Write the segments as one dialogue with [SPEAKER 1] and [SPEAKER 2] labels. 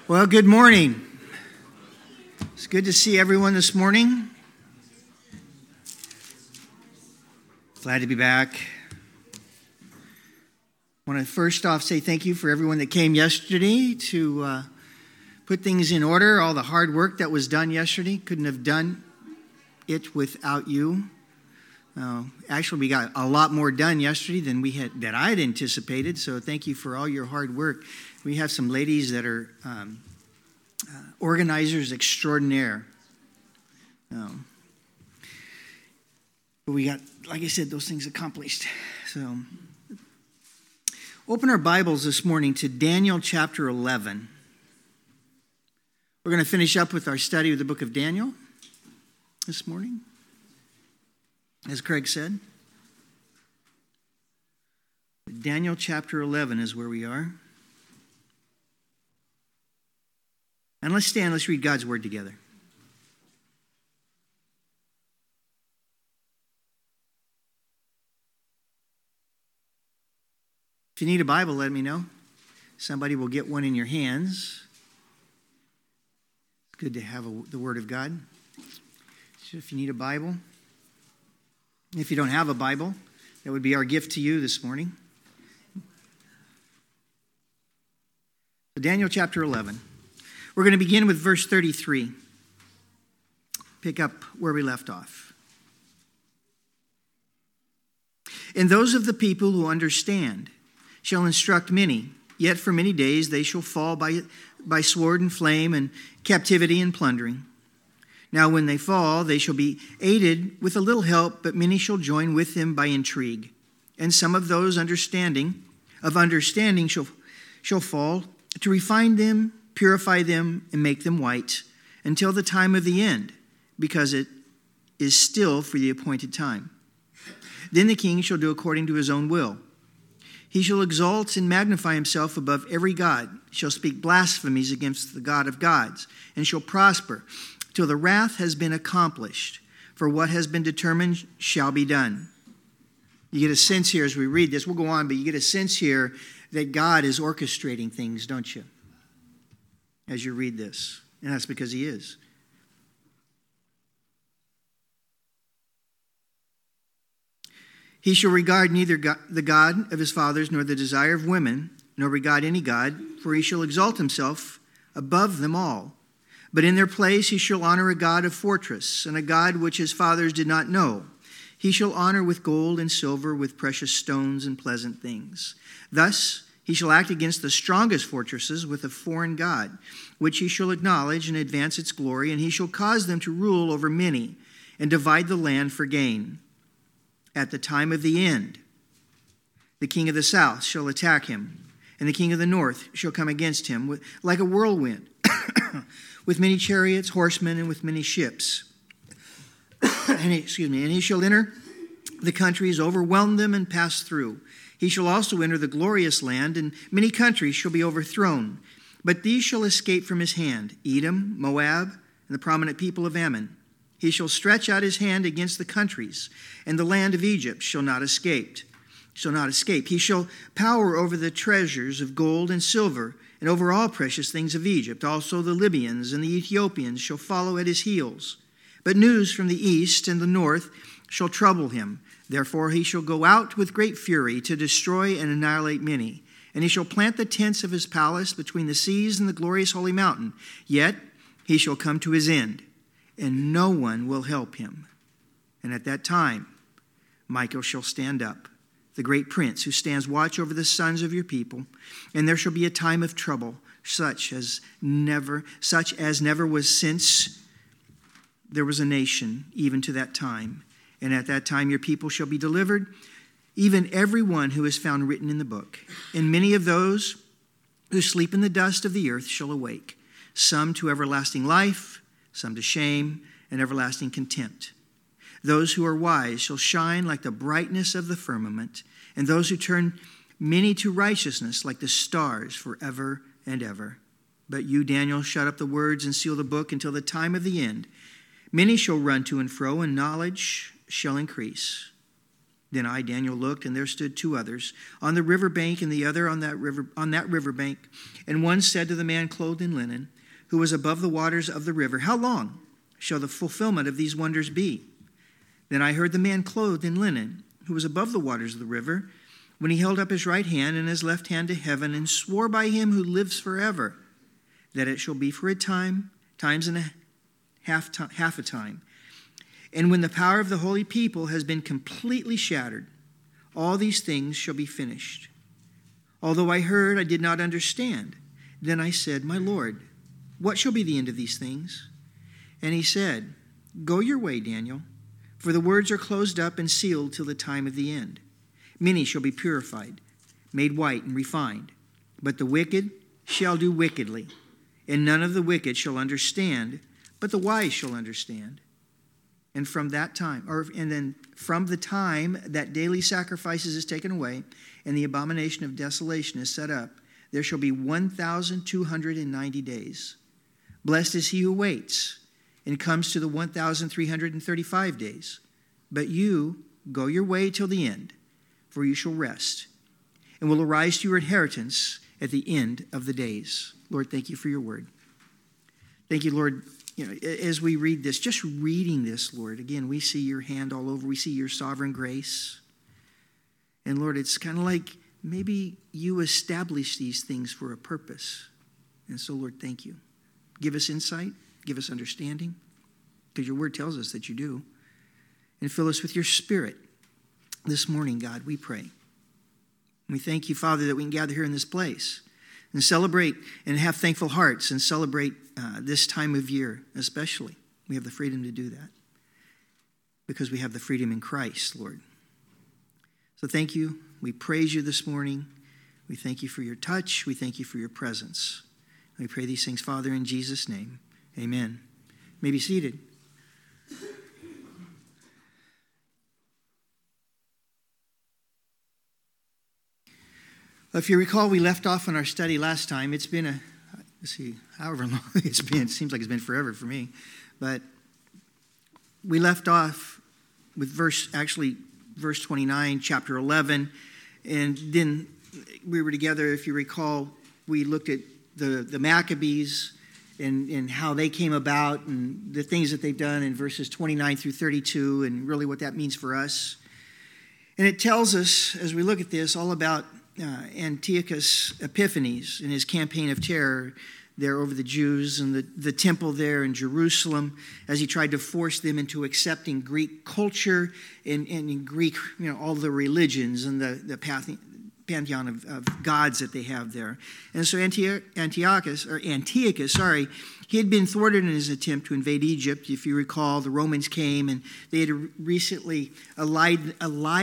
[SPEAKER 1] Well, good morning. It's good to see everyone this morning. Glad to be back. I want to first off say thank you for everyone that came yesterday to put things in order. All the hard work that was done yesterday, couldn't have done it without you. Actually, we got a lot more done yesterday than I had anticipated. So thank you for all your hard work. We have some ladies that are organizers extraordinaire. But we got, like I said, those things accomplished. So open our Bibles this morning to Daniel chapter 11. We're going to finish up with our study of the book of Daniel this morning, as Craig said. Daniel chapter 11 is where we are. And let's stand, let's read God's word together. If you need a Bible, let me know. Somebody will get one in your hands. It's good to have the Word of God. So if you need a Bible, if you don't have a Bible, that would be our gift to you this morning. So Daniel chapter 11. We're going to begin with verse 33. Pick up where we left off. And those of the people who understand shall instruct many, yet for many days they shall fall by sword and flame and captivity and plundering. Now when they fall, they shall be aided with a little help, but many shall join with them by intrigue. And some of those understanding shall fall to refine them, purify them, and make them white until the time of the end, because it is still for the appointed time. Then the king shall do according to his own will. He shall exalt and magnify himself above every god, shall speak blasphemies against the God of gods, and shall prosper till the wrath has been accomplished. For what has been determined shall be done. You get a sense here as we read this. We'll go on, but you get a sense here that God is orchestrating things, don't you? As you read this. And that's because he is. He shall regard neither the God of his fathers, nor the desire of women, nor regard any God, for he shall exalt himself above them all. But in their place he shall honor a God of fortress, and a God which his fathers did not know. He shall honor with gold and silver, with precious stones and pleasant things. Thus he shall act against the strongest fortresses with a foreign god, which he shall acknowledge and advance its glory, and he shall cause them to rule over many, and divide the land for gain. At the time of the end, the king of the south shall attack him, and the king of the north shall come against him like a whirlwind, with many chariots, horsemen, and with many ships. And he shall enter the countries, overwhelm them, and pass through. He shall also enter the glorious land, and many countries shall be overthrown. But these shall escape from his hand, Edom, Moab, and the prominent people of Ammon. He shall stretch out his hand against the countries, and the land of Egypt shall not escape. He shall power over the treasures of gold and silver, and over all precious things of Egypt. Also the Libyans and the Ethiopians shall follow at his heels. But news from the east and the north shall trouble him. Therefore he shall go out with great fury to destroy and annihilate many. And he shall plant the tents of his palace between the seas and the glorious holy mountain. Yet he shall come to his end, and no one will help him. And at that time Michael shall stand up, the great prince who stands watch over the sons of your people. And there shall be a time of trouble, such as never was since there was a nation, even to that time. And at that time your people shall be delivered, even every one who is found written in the book. And many of those who sleep in the dust of the earth shall awake, some to everlasting life, some to shame and everlasting contempt. Those who are wise shall shine like the brightness of the firmament, and those who turn many to righteousness like the stars forever and ever. But you, Daniel, shut up the words and seal the book until the time of the end. Many shall run to and fro, and knowledge shall increase. Then I, Daniel, looked, and there stood two others on the river bank, and the other on that river bank. And one said to the man clothed in linen, who was above the waters of the river, "How long shall the fulfillment of these wonders be?" Then I heard the man clothed in linen, who was above the waters of the river, when he held up his right hand and his left hand to heaven, and swore by him who lives forever, that it shall be for a time, times and a half a time. And when the power of the holy people has been completely shattered, all these things shall be finished. Although I heard, I did not understand. Then I said, "My Lord, what shall be the end of these things?" And he said, "Go your way, Daniel, for the words are closed up and sealed till the time of the end. Many shall be purified, made white and refined, but the wicked shall do wickedly, and none of the wicked shall understand, but the wise shall understand. And from the time that daily sacrifices is taken away, and the abomination of desolation is set up, there shall be 1,290 days. Blessed is he who waits, and comes to the 1,335 days. But you go your way till the end, for you shall rest, and will arise to your inheritance at the end of the days." Lord, thank you for your word. Thank you, Lord. As we read this, just reading this, Lord, again, we see your hand all over. We see your sovereign grace. And Lord, it's kind of like maybe you established these things for a purpose. And so, Lord, thank you. Give us insight. Give us understanding, because your word tells us that you do. And fill us with your spirit this morning, God, we pray. We thank you, Father, that we can gather here in this place and celebrate and have thankful hearts and celebrate this time of year especially. We have the freedom to do that because we have the freedom in Christ, Lord. So thank you. We praise you this morning. We thank you for your touch. We thank you for your presence. We pray these things, Father, in Jesus' name. Amen. You may be seated. If you recall, we left off on our study last time. It's been however long it's been. It seems like it's been forever for me. But we left off with verse 29, chapter 11. And then we were together, if you recall, we looked at the Maccabees and how they came about and the things that they've done in verses 29 through 32 and really what that means for us. And it tells us, as we look at this, all about Antiochus Epiphanes and his campaign of terror there over the Jews and the temple there in Jerusalem as he tried to force them into accepting Greek culture and in Greek, all the religions and the pantheon of gods that they have there. And so Antiochus, he had been thwarted in his attempt to invade Egypt. If you recall, the Romans came and they had recently allied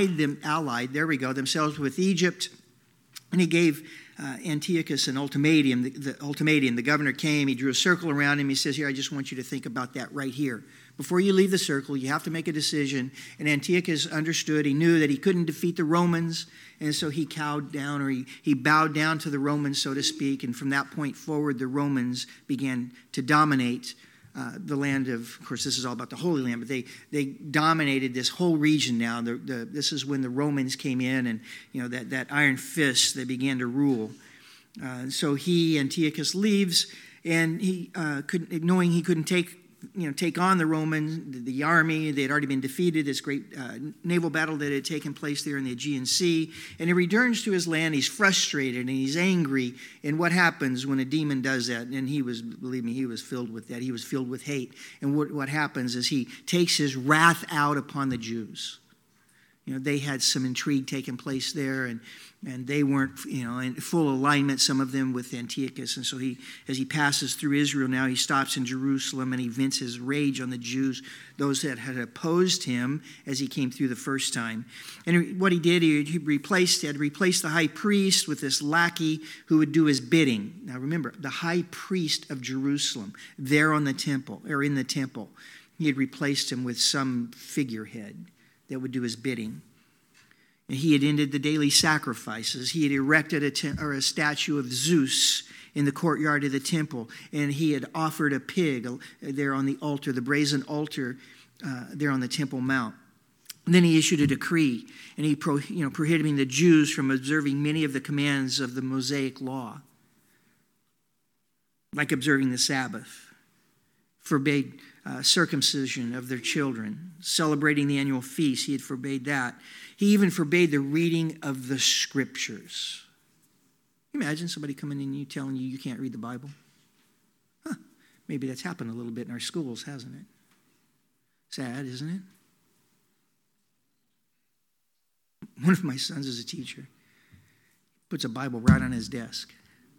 [SPEAKER 1] themselves with Egypt. And he gave Antiochus an ultimatum. The governor came, he drew a circle around him. He says, "Here, I just want you to think about that right here. Before you leave the circle, you have to make a decision." And Antiochus understood. He knew that he couldn't defeat the Romans. And so he cowed down, or he bowed down to the Romans, so to speak. And from that point forward, the Romans began to dominate the land of course, this is all about the Holy Land, but they dominated this whole region now. This is when the Romans came in and, that iron fist, they began to rule. So Antiochus leaves, and he knowing he couldn't take on the Romans, the army. They had already been defeated, this great naval battle that had taken place there in the Aegean Sea. And he returns to his land. He's frustrated and he's angry. And what happens when a demon does that? And he was filled with that. He was filled with hate. And what happens is he takes his wrath out upon the Jews. They had some intrigue taking place there, and they weren't, in full alignment, some of them, with Antiochus. And so as he passes through Israel now, he stops in Jerusalem and he vents his rage on the Jews, those that had opposed him as he came through the first time. And what he did, he had replaced the high priest with this lackey who would do his bidding. Now remember, the high priest of Jerusalem, there in the temple, he had replaced him with some figurehead that would do his bidding. And he had ended the daily sacrifices. He had erected a statue of Zeus in the courtyard of the temple. And he had offered a pig there on the altar, the brazen altar there on the Temple Mount. And then he issued a decree, and he prohibiting the Jews from observing many of the commands of the Mosaic law, like observing the Sabbath, forbade circumcision of their children, celebrating the annual feast. He had forbade that. He even forbade the reading of the scriptures. Can you imagine somebody coming in and you telling you you can't read the Bible? Maybe that's happened a little bit in our schools, hasn't it? Sad, isn't it? One of my sons is a teacher. Puts a Bible right on his desk.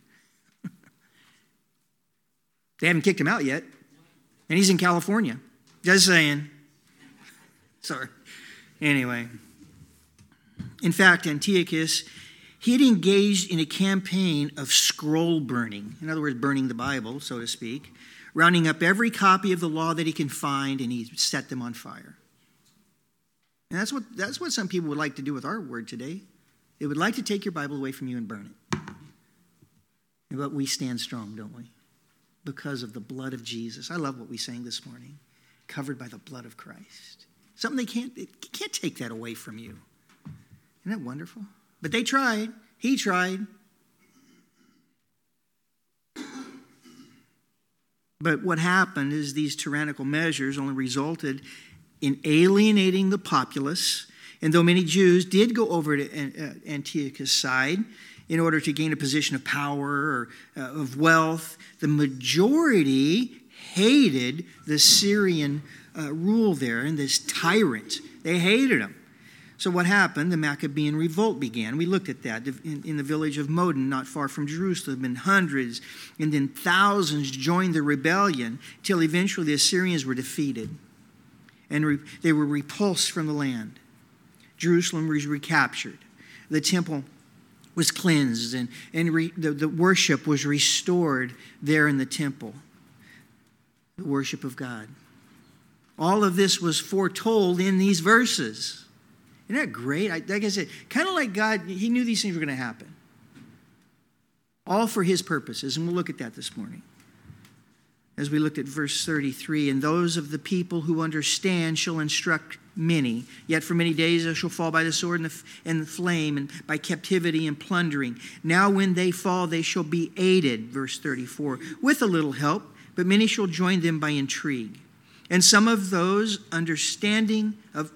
[SPEAKER 1] They haven't kicked him out yet. And he's in California. Just saying. Sorry. Anyway. In fact, Antiochus, he had engaged in a campaign of scroll burning. In other words, burning the Bible, so to speak. Rounding up every copy of the law that he can find, and he set them on fire. And that's what some people would like to do with our word today. They would like to take your Bible away from you and burn it. But we stand strong, don't we? Because of the blood of Jesus. I love what we sang this morning. Covered by the blood of Christ. Something they can't take that away from you. Isn't that wonderful? But they tried. He tried. But what happened is these tyrannical measures only resulted in alienating the populace. And though many Jews did go over to Antiochus' side in order to gain a position of power or of wealth, the majority hated the Syrian rule there and this tyrant. They hated him. So what happened? The Maccabean revolt began. We looked at that in the village of Modin, not far from Jerusalem, and hundreds and then thousands joined the rebellion till eventually the Assyrians were defeated. And they were repulsed from the land. Jerusalem was recaptured. The temple was cleansed, and the worship was restored there in the temple. The worship of God. All of this was foretold in these verses. Isn't that great? Like I said, kind of like God, he knew these things were going to happen. All for his purposes, and we'll look at that this morning. As we looked at verse 33, and those of the people who understand shall instruct many. Yet for many days they shall fall by the sword and the flame, and by captivity and plundering. Now when they fall, they shall be aided, verse 34, with a little help, but many shall join them by intrigue. And some of those of understanding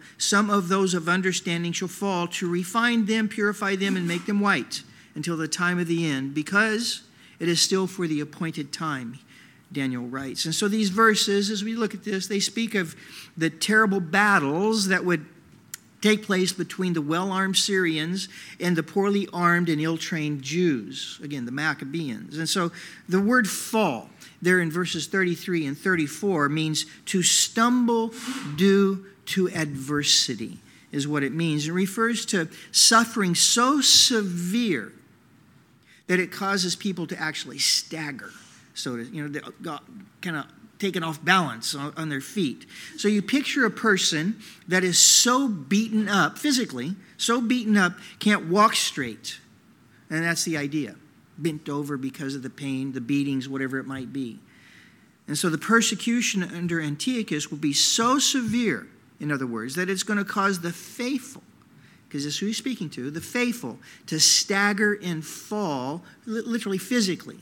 [SPEAKER 1] shall fall to refine them, purify them, and make them white until the time of the end, because it is still for the appointed time, Daniel writes. And so these verses, as we look at this, they speak of the terrible battles that would take place between the well-armed Syrians and the poorly armed and ill-trained Jews. Again, the Maccabeans. And so the word fall there in verses 33 and 34 means to stumble due to adversity is what it means. It refers to suffering so severe that it causes people to actually stagger. So, they got kind of taken off balance on their feet. So you picture a person that is so beaten up, physically, so beaten up, can't walk straight. And that's the idea. Bent over because of the pain, the beatings, whatever it might be. And so the persecution under Antiochus will be so severe, in other words, that it's going to cause the faithful, because this is who he's speaking to, the faithful, to stagger and fall, literally physically.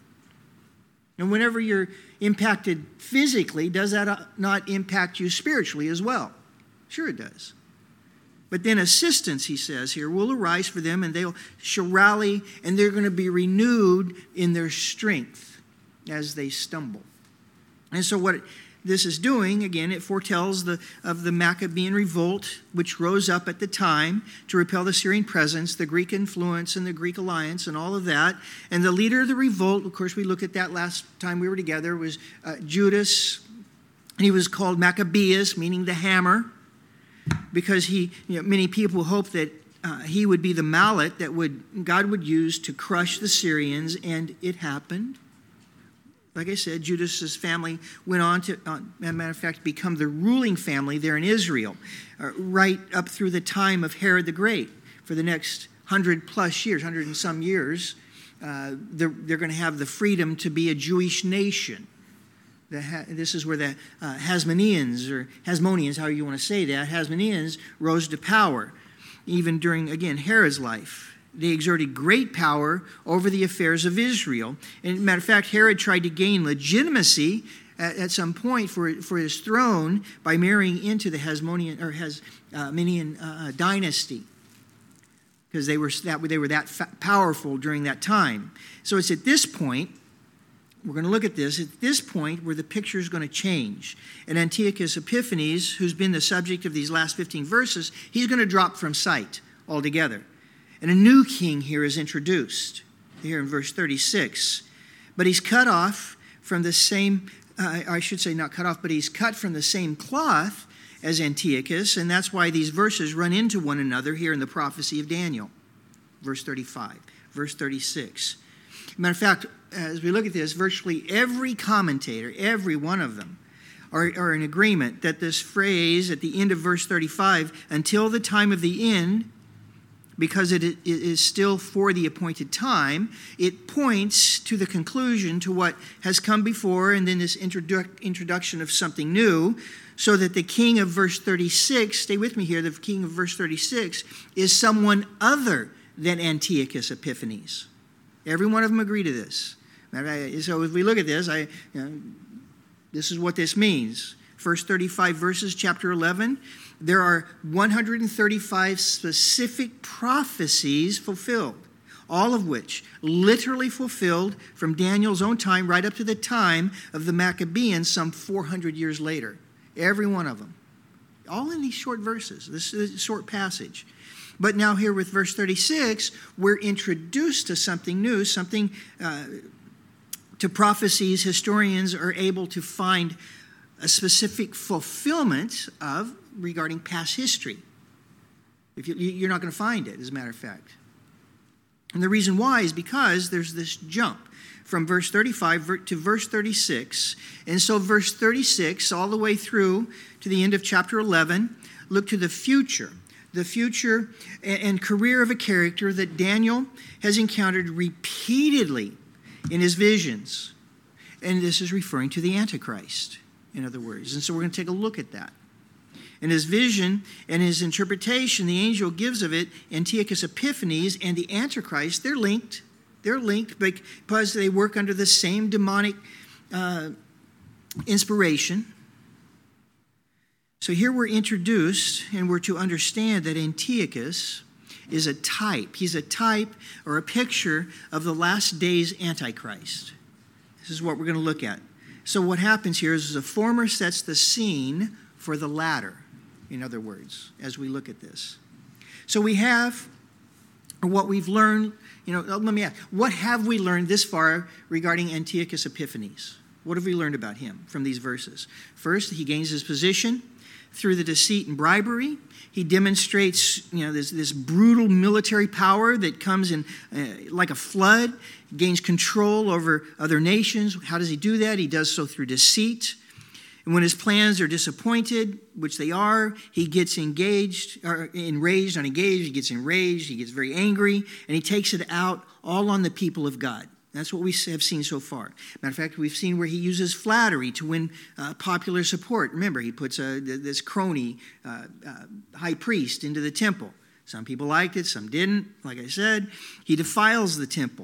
[SPEAKER 1] And whenever you're impacted physically, does that not impact you spiritually as well? Sure it does. But then assistance, he says here, will arise for them, and they shall rally, and they're going to be renewed in their strength as they stumble. And so what this is doing, again, it foretells of the Maccabean revolt, which rose up at the time to repel the Syrian presence, the Greek influence, and the Greek alliance, and all of that. And the leader of the revolt, of course, we looked at that last time we were together, was Judas. And he was called Maccabeus, meaning the hammer, because many people hoped that he would be the mallet that God would use to crush the Syrians, and it happened. Like I said, Judas's family went on to, as a matter of fact, become the ruling family there in Israel, right up through the time of Herod the Great. For the next 100+ years, 100 and some years, they're going to have the freedom to be a Jewish nation. This is where the Hasmoneans, however you want to say that, Hasmoneans rose to power, even during, again, Herod's life. They exerted great power over the affairs of Israel. And matter of fact, Herod tried to gain legitimacy at some point for his throne by marrying into the Hasmonean dynasty, because they were that powerful during that time. So it's at this point, we're going to look at this, at this point where the picture is going to change. And Antiochus Epiphanes, who's been the subject of these last 15 verses, he's going to drop from sight altogether. And a new king here is introduced, here in verse 36. But he's cut off from the same, not cut off, but he's cut from the same cloth as Antiochus, and that's why these verses run into one another here in the prophecy of Daniel. Verse 35, verse 36. Matter of fact, as we look at this, virtually every commentator, every one of them, are in agreement that this phrase at the end of verse 35, until the time of the end, because it is still for the appointed time, it points to the conclusion to what has come before, and then this introduction of something new, so that the king of verse 36, stay with me here, the king of verse 36 is someone other than Antiochus Epiphanes. Every one of them agree to this. So if we look at this, this is what this means. First 35 verses, chapter 11, there are 135 specific prophecies fulfilled, all of which literally fulfilled from Daniel's own time right up to the time of the Maccabees some 400 years later. Every one of them. All in these short verses, this is a short passage. But now here with verse 36, we're introduced to something new, something to prophecies historians are able to find a specific fulfillment of regarding past history. You're not going to find it, as a matter of fact. And the reason why is because there's this jump from verse 35 to verse 36. And so verse 36 all the way through to the end of chapter 11 look to the future and career of a character that Daniel has encountered repeatedly in his visions. And this is referring to the Antichrist, in other words. And so we're going to take a look at that. In his vision and his interpretation, the angel gives of it, Antiochus Epiphanes and the Antichrist, they're linked. They're linked because they work under the same demonic inspiration. So here we're introduced, and we're to understand that Antiochus is a type. He's a type or a picture of the last days Antichrist. This is what we're going to look at. So what happens here is the former sets the scene for the latter, in other words, as we look at this. So we have what we've learned. Let me ask, what have we learned this far regarding Antiochus Epiphanes? What have we learned about him from these verses? First, he gains his position through the deceit and bribery. He demonstrates, this brutal military power that comes in like a flood, gains control over other nations. How does he do that? He does so through deceit. And when his plans are disappointed, which they are, he gets enraged, he gets enraged, he gets very angry, and he takes it out all on the people of God. That's what we have seen so far. Matter of fact, we've seen where he uses flattery to win popular support. Remember, he puts this crony high priest into the temple. Some people liked it, some didn't. Like I said, he defiles the temple.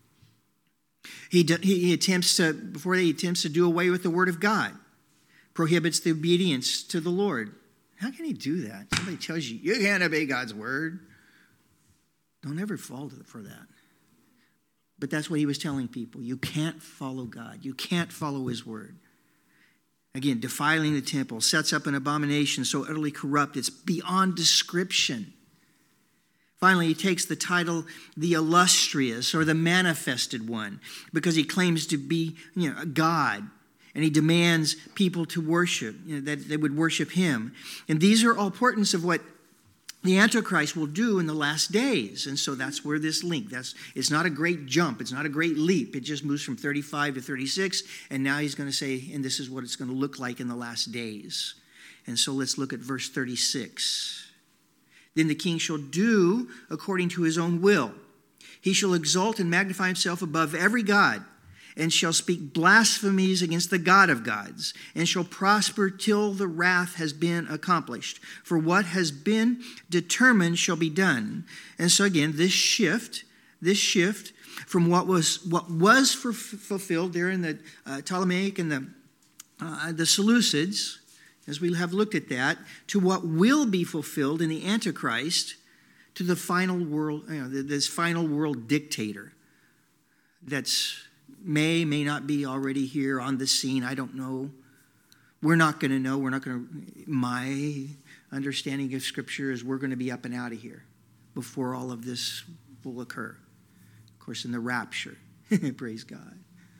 [SPEAKER 1] He attempts to do away with the word of God. Prohibits the obedience to the Lord. How can he do that? Somebody tells you, you can't obey God's word. Don't ever fall for that. But that's what he was telling people. You can't follow God. You can't follow his word. Again, defiling the temple, sets up an abomination so utterly corrupt, it's beyond description. Finally, he takes the title, the illustrious, or the manifested one, because he claims to be, God. And he demands people to worship, that they would worship him. And these are all portents of what the Antichrist will do in the last days. And so that's where this link, it's not a great jump. It's not a great leap. It just moves from 35 to 36. And now he's going to say, and this is what it's going to look like in the last days. And so let's look at verse 36. Then the king shall do according to his own will. He shall exalt and magnify himself above every god, and shall speak blasphemies against the God of gods, and shall prosper till the wrath has been accomplished. For what has been determined shall be done. And so again, this shift from what was fulfilled there in the Ptolemaic and the Seleucids, as we have looked at that, to what will be fulfilled in the Antichrist, to the final world, this final world dictator that's may not be already here on the scene. I don't know. We're not going to know. My understanding of Scripture is we're going to be up and out of here before all of this will occur. Of course, in the rapture. Praise God.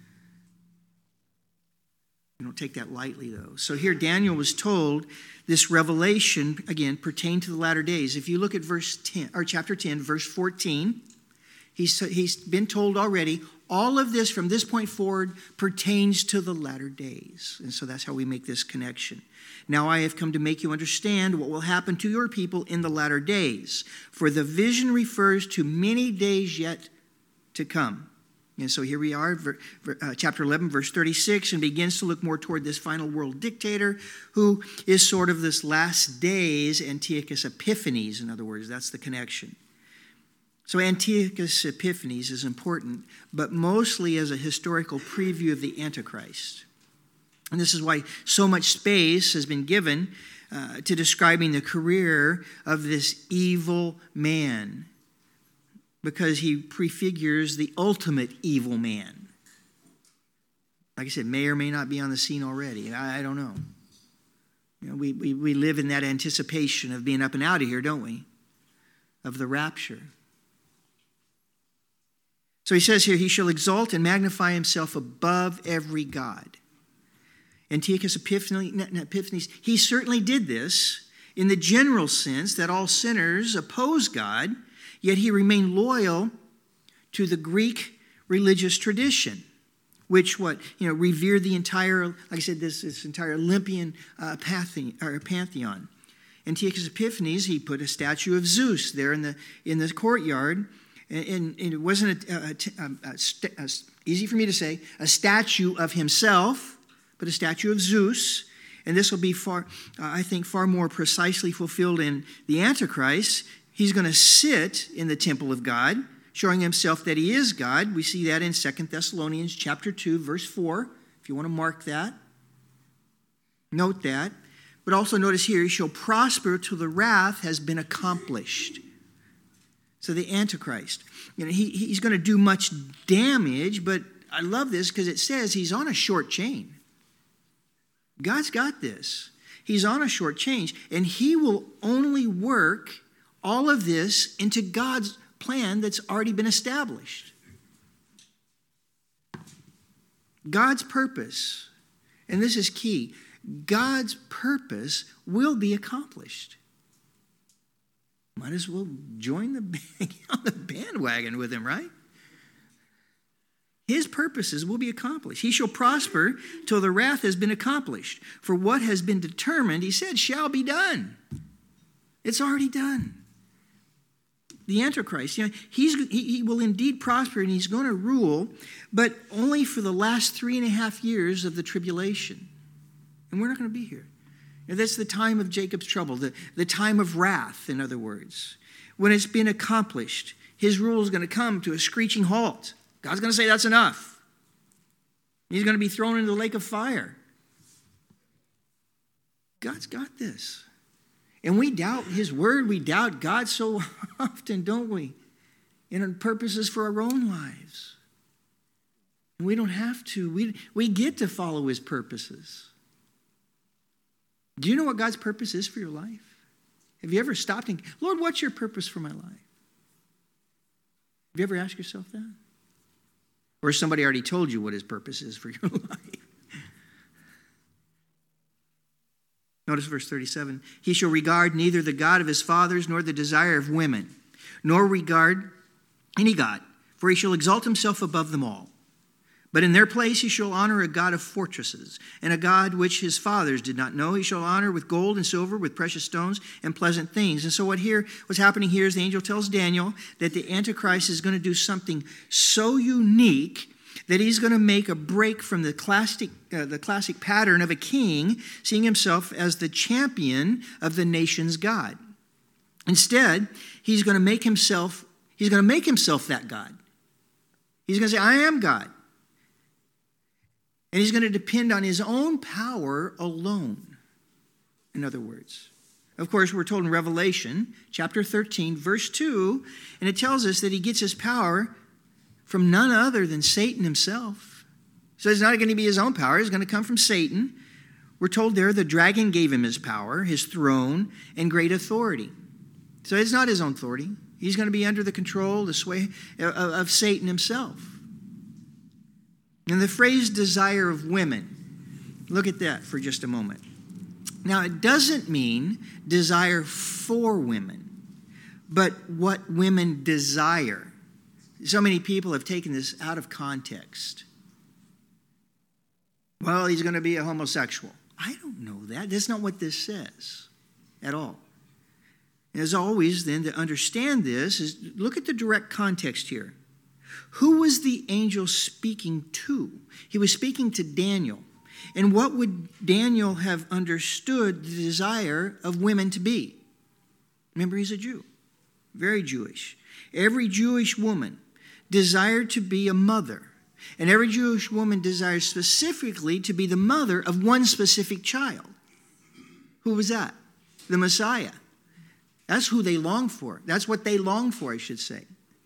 [SPEAKER 1] We don't take that lightly, though. So here Daniel was told this revelation, again, pertained to the latter days. If you look at chapter 10, verse 14, he's been told already, all of this from this point forward pertains to the latter days. And so that's how we make this connection. Now I have come to make you understand what will happen to your people in the latter days. For the vision refers to many days yet to come. And so here we are, chapter 11, verse 36, and begins to look more toward this final world dictator who is sort of this last days Antiochus Epiphanes. In other words, that's the connection. So Antiochus Epiphanes is important, but mostly as a historical preview of the Antichrist. And this is why so much space has been given to describing the career of this evil man, because he prefigures the ultimate evil man. Like I said, may or may not be on the scene already. I don't know. We live in that anticipation of being up and out of here, don't we? Of the rapture. So he says here, he shall exalt and magnify himself above every god. Antiochus Epiphanes, he certainly did this in the general sense that all sinners oppose God, yet he remained loyal to the Greek religious tradition, which revered the entire, like I said, this entire Olympian pantheon. Antiochus Epiphanes, he put a statue of Zeus there in the courtyard. And it wasn't easy for me to say, a statue of himself, but a statue of Zeus. And this will be far more precisely fulfilled in the Antichrist. He's going to sit in the temple of God, showing himself that he is God. We see that in 2 Thessalonians chapter 2, verse 4, if you want to mark that. Note that. But also notice here, he shall prosper till the wrath has been accomplished. So the Antichrist, he's going to do much damage, but I love this because it says he's on a short chain. God's got this. He's on a short chain, and he will only work all of this into God's plan that's already been established. God's purpose, and this is key, God's purpose will be accomplished. Might as well join the bandwagon with him, right? His purposes will be accomplished. He shall prosper till the wrath has been accomplished. For what has been determined, he said, shall be done. It's already done. The Antichrist, he will indeed prosper and he's going to rule, but only for the last 3.5 years of the tribulation. And we're not going to be here. That's the time of Jacob's trouble, the time of wrath, in other words. When it's been accomplished, his rule is going to come to a screeching halt. God's going to say that's enough. He's going to be thrown into the lake of fire. God's got this. And we doubt his word. We doubt God so often, don't we? In purposes for our own lives. And we don't have to. We get to follow his purposes. Do you know what God's purpose is for your life? Have you ever stopped and, Lord, what's your purpose for my life? Have you ever asked yourself that? Or somebody already told you what his purpose is for your life? Notice verse 37. He shall regard neither the God of his fathers nor the desire of women, nor regard any God, for he shall exalt himself above them all. But in their place he shall honor a God of fortresses, and a God which his fathers did not know. He shall honor with gold and silver, with precious stones and pleasant things. And so what's happening here is the angel tells Daniel that the Antichrist is going to do something so unique that he's going to make a break from the classic pattern of a king seeing himself as the champion of the nation's God. Instead, he's going to make himself that God. He's going to say, I am God. And he's going to depend on his own power alone, in other words. Of course, we're told in Revelation chapter 13, verse 2, and it tells us that he gets his power from none other than Satan himself. So it's not going to be his own power. It's going to come from Satan. We're told there the dragon gave him his power, his throne, and great authority. So it's not his own authority. He's going to be under the control, the sway of Satan himself. And the phrase desire of women, look at that for just a moment. Now, it doesn't mean desire for women, but what women desire. So many people have taken this out of context. Well, he's going to be a homosexual. I don't know that. That's not what this says at all. As always, then, to understand this is look at the direct context here. Who was the angel speaking to? He was speaking to Daniel. And what would Daniel have understood the desire of women to be? Remember, he's a Jew, very Jewish. Every Jewish woman desired to be a mother. And every Jewish woman desires specifically to be the mother of one specific child. Who was that? The Messiah. That's who they longed for. That's what they longed for, I should say.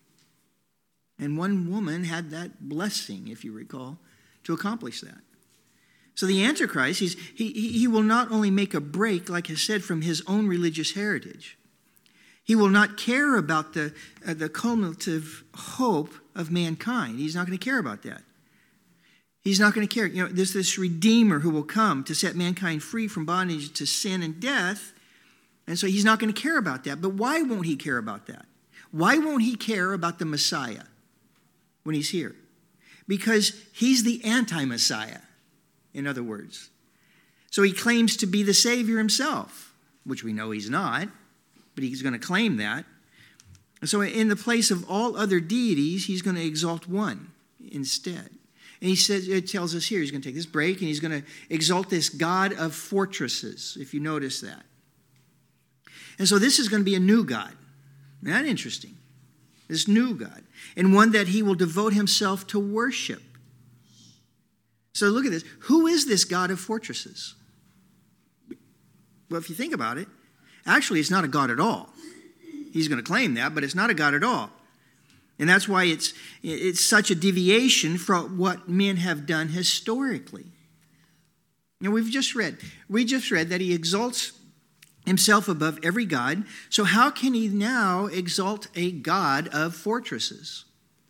[SPEAKER 1] And one woman had that blessing, if you recall, to accomplish that. So the Antichrist, he will not only make a break, like I said, from his own religious heritage. He will not care about the cumulative hope of mankind. He's not going to care about that. He's not going to care. There's this Redeemer who will come to set mankind free from bondage to sin and death. And so he's not going to care about that. But why won't he care about that? Why won't he care about the Messiah when he's here? Because he's the anti-Messiah, in other words. So he claims to be the Savior himself, which we know he's not, but he's going to claim that. And so in the place of all other deities, he's going to exalt one instead. And he says, it tells us here, he's going to take this break and he's going to exalt this God of fortresses, if you notice that. And so this is going to be a new God. Isn't that interesting? This new God. And one that he will devote himself to worship. So look at this. Who is this God of fortresses? Well, if you think about it, actually it's not a God at all. He's going to claim that, but it's not a God at all. And that's why it's such a deviation from what men have done historically. We just read that he exalts himself above every god. So how can he now exalt a God of fortresses?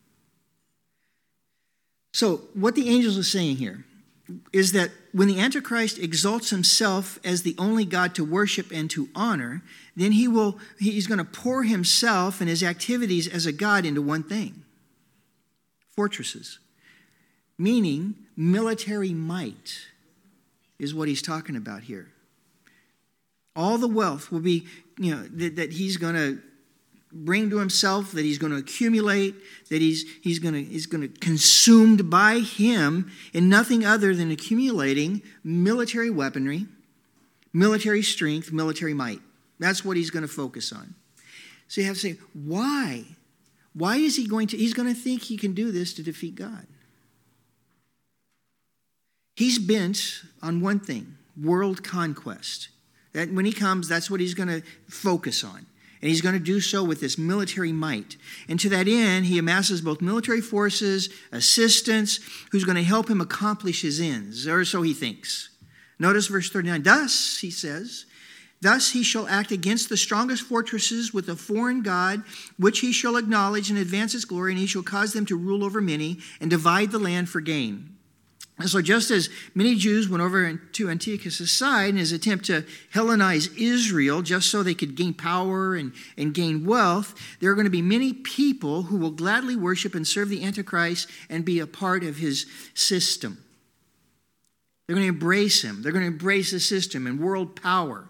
[SPEAKER 1] So what the angels are saying here is that when the Antichrist exalts himself as the only God to worship and to honor, then he's going to pour himself and his activities as a God into one thing. Fortresses. Meaning military might is what he's talking about here. All the wealth will be, that he's going to bring to himself, that he's going to accumulate, that he's going to consumed by him in nothing other than accumulating military weaponry, military strength, military might. That's what he's going to focus on. So you have to say, why? Why is he's going to think he can do this to defeat God? He's bent on one thing, world conquest. That when he comes, that's what he's going to focus on. And he's going to do so with this military might. And to that end, he amasses both military forces, assistants, who's going to help him accomplish his ends, or so he thinks. Notice verse 39. Thus, he says, thus he shall act against the strongest fortresses with a foreign god, which he shall acknowledge and advance its glory, and he shall cause them to rule over many and divide the land for gain. And so just as many Jews went over to Antiochus' side in his attempt to Hellenize Israel just so they could gain power and gain wealth, there are going to be many people who will gladly worship and serve the Antichrist and be a part of his system. They're going to embrace him. They're going to embrace the system and world power.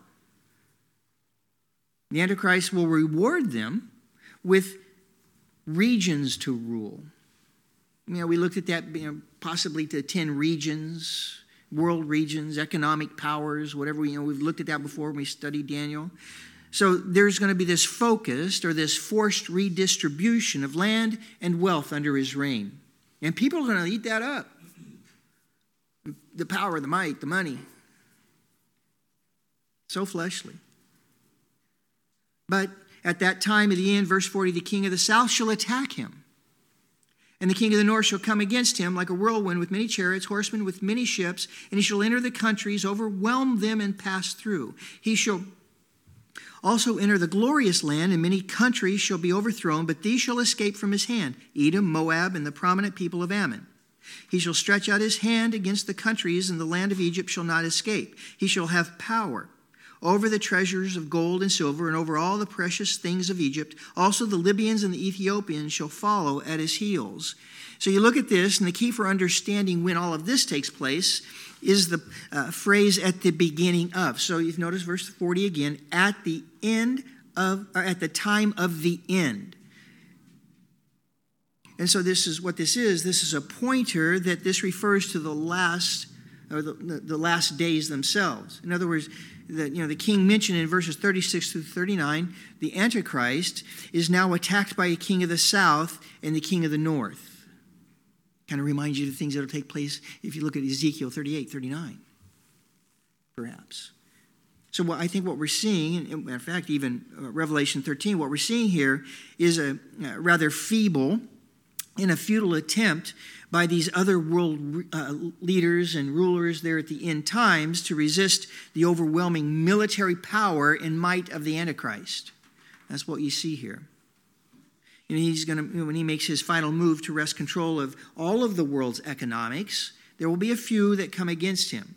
[SPEAKER 1] The Antichrist will reward them with regions to rule. We looked at that, possibly to 10 regions, world regions, economic powers, whatever. We've looked at that before when we studied Daniel. So there's going to be this focused or this forced redistribution of land and wealth under his reign. And people are going to eat that up. The power, the might, the money. So fleshly. But at that time of the end, verse 40, the king of the south shall attack him. And the king of the north shall come against him like a whirlwind with many chariots, horsemen with many ships, and he shall enter the countries, overwhelm them, and pass through. He shall also enter the glorious land, and many countries shall be overthrown, but these shall escape from his hand, Edom, Moab, and the prominent people of Ammon. He shall stretch out his hand against the countries, and the land of Egypt shall not escape. He shall have power over the treasures of gold and silver, and over all the precious things of Egypt. Also the Libyans and the Ethiopians shall follow at his heels. So you look at this, and the key for understanding when all of this takes place is the phrase "at the beginning of." So you've noticed verse 40 again, at the time of the end. And so this is what this is. This is a pointer that this refers to the last, or the last days themselves. In other words, the king mentioned in verses 36 through 39, the Antichrist is now attacked by a king of the south and the king of the north. Kind of reminds you of things that will take place if you look at Ezekiel 38, 39, perhaps. So I think what we're seeing, in fact, even Revelation 13, what we're seeing here is a rather feeble and a futile attempt by these other world leaders and rulers there at the end times to resist the overwhelming military power and might of the Antichrist. That's what you see here. And he's going to, when he makes his final move to wrest control of all of the world's economics, there will be a few that come against him.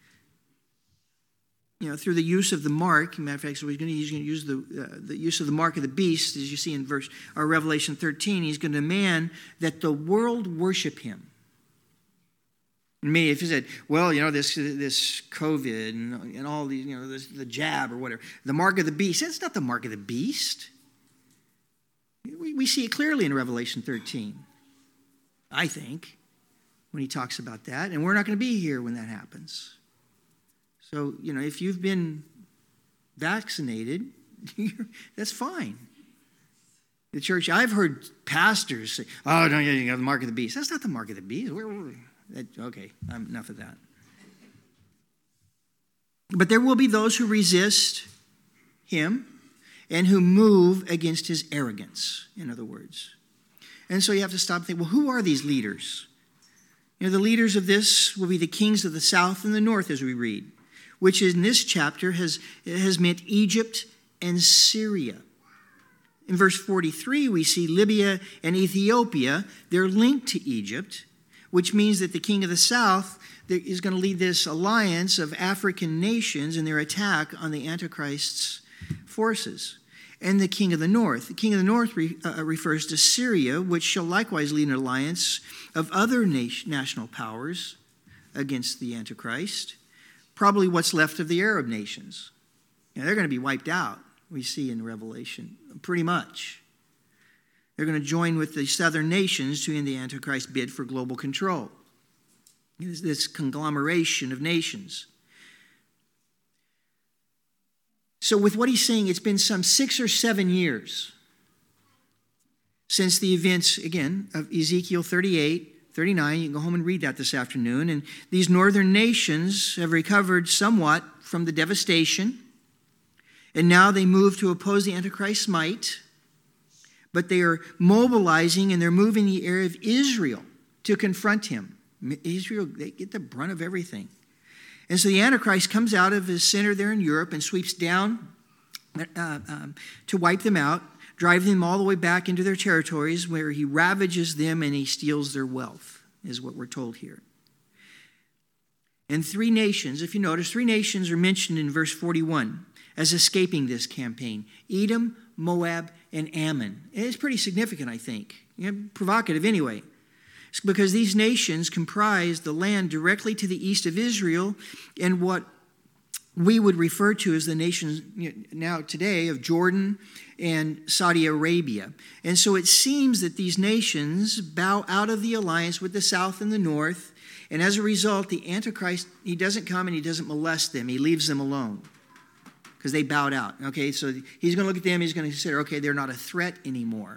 [SPEAKER 1] Through the use of the mark. Matter of fact, so he's going to use the use of the mark of the beast, as you see in Revelation 13. He's going to demand that the world worship him. And maybe if he said, well, this COVID and all these, the jab or whatever, the mark of the beast. That's not the mark of the beast. We see it clearly in Revelation 13, I think, when he talks about that. And we're not going to be here when that happens. So, if you've been vaccinated, that's fine. The church, I've heard pastors say, oh, no, you got the mark of the beast. That's not the mark of the beast. Okay, enough of that. But there will be those who resist him and who move against his arrogance, in other words. And so you have to stop and think, well, who are these leaders? The leaders of this will be the kings of the south and the north, as we read, which in this chapter has meant Egypt and Syria. In verse 43, we see Libya and Ethiopia. They're linked to Egypt, which means that the king of the south is going to lead this alliance of African nations in their attack on the Antichrist's forces. And the king of the north refers to Syria, which shall likewise lead an alliance of other national powers against the Antichrist. Probably what's left of the Arab nations. They're going to be wiped out, we see in Revelation, pretty much. They're going to join with the southern nations to end the Antichrist bid for global control. This conglomeration of nations. So with what he's saying, it's been some 6 or 7 years since the events, again, of Ezekiel 38, 39. You can go home and read that this afternoon. And these northern nations have recovered somewhat from the devastation. And now they move to oppose the Antichrist's might. But they are mobilizing and they're moving the area of Israel to confront him. Israel, they get the brunt of everything. And so the Antichrist comes out of his center there in Europe and sweeps down to wipe them out, drive them all the way back into their territories where he ravages them and he steals their wealth, is what we're told here. And 3 nations, if you notice, 3 nations are mentioned in verse 41 as escaping this campaign: Edom, Moab, and Ammon. And it's pretty significant, I think. Provocative anyway. It's because these nations comprise the land directly to the east of Israel and what we would refer to as the nations now today of Jordan and Saudi Arabia. And so it seems that these nations bow out of the alliance with the south and the north. And as a result, the Antichrist, he doesn't come and he doesn't molest them. He leaves them alone because they bowed out. Okay, so he's going to look at them. He's going to consider, okay, they're not a threat anymore.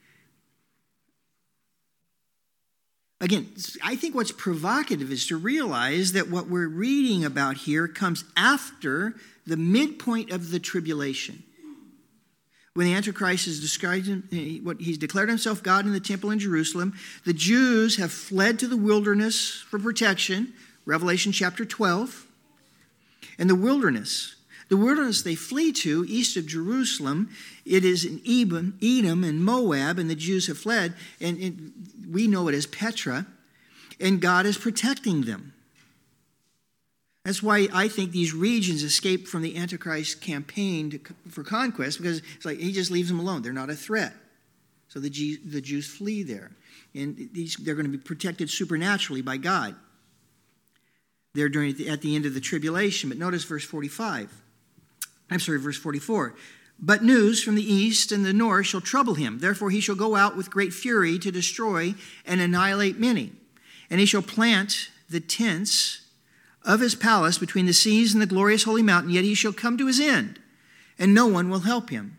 [SPEAKER 1] Again, I think what's provocative is to realize that what we're reading about here comes after the midpoint of the tribulation. When the Antichrist is described, he's declared himself God in the temple in Jerusalem. The Jews have fled to the wilderness for protection, Revelation chapter 12. And the wilderness they flee to, east of Jerusalem, it is in Edom and Moab, and the Jews have fled, and we know it as Petra, and God is protecting them. That's why I think these regions escape from the Antichrist campaign for conquest, because it's like he just leaves them alone. They're not a threat. So the Jews flee there, and they're going to be protected supernaturally by God. They're at the end of the tribulation. But notice verse 44. But news from the east and the north shall trouble him. Therefore he shall go out with great fury to destroy and annihilate many. And he shall plant the tents of his palace between the seas and the glorious holy mountain. Yet he shall come to his end, and no one will help him.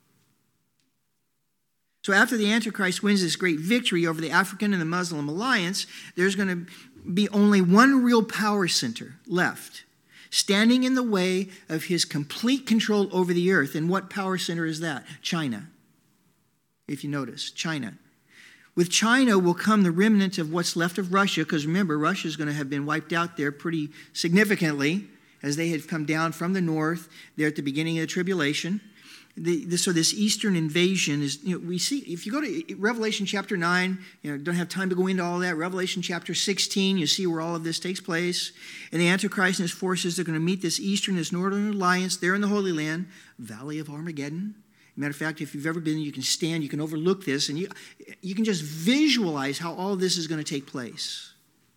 [SPEAKER 1] So after the Antichrist wins this great victory over the African and the Muslim alliance, there's going to be only one real power center left, standing in the way of his complete control over the earth. And what power center is that? China. If you notice, China. With China will come the remnant of what's left of Russia, because remember, Russia is going to have been wiped out there pretty significantly as they had come down from the north there at the beginning of the tribulation. So this eastern invasion is, we see, if you go to Revelation chapter 9, don't have time to go into all that. Revelation chapter 16, you see where all of this takes place. And the Antichrist and his forces are going to meet this eastern, this northern alliance there in the Holy Land, Valley of Armageddon. Matter of fact, if you've ever been, you can stand, you can overlook this, and you can just visualize how all this is going to take place.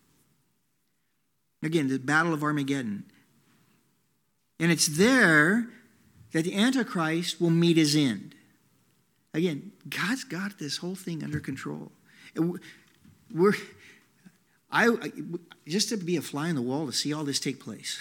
[SPEAKER 1] Again, the Battle of Armageddon. And it's there that the Antichrist will meet his end. Again, God's got this whole thing under control. Just to be a fly on the wall to see all this take place.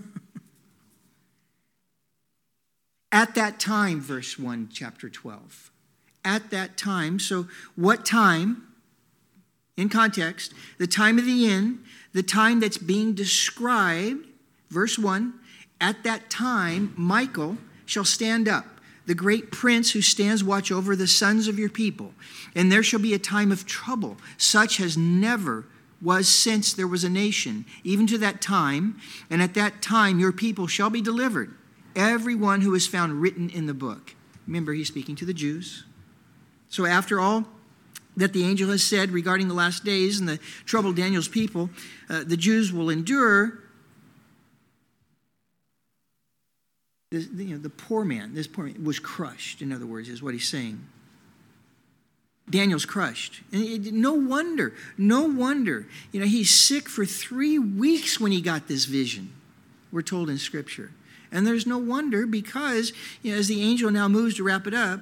[SPEAKER 1] At that time, verse 1, chapter 12. At that time. So what time? In context, the time of the end, the time that's being described, verse 1, at that time, Michael shall stand up, the great prince who stands watch over the sons of your people. And there shall be a time of trouble, such as never was since there was a nation, even to that time. And at that time your people shall be delivered, everyone who is found written in the book. Remember, he's speaking to the Jews. So after all that the angel has said regarding the last days and the trouble Daniel's people, the Jews will endure. The poor man was crushed, in other words, is what he's saying. Daniel's crushed. And no wonder. He's sick for 3 weeks when he got this vision, we're told in Scripture. And there's no wonder because, as the angel now moves to wrap it up,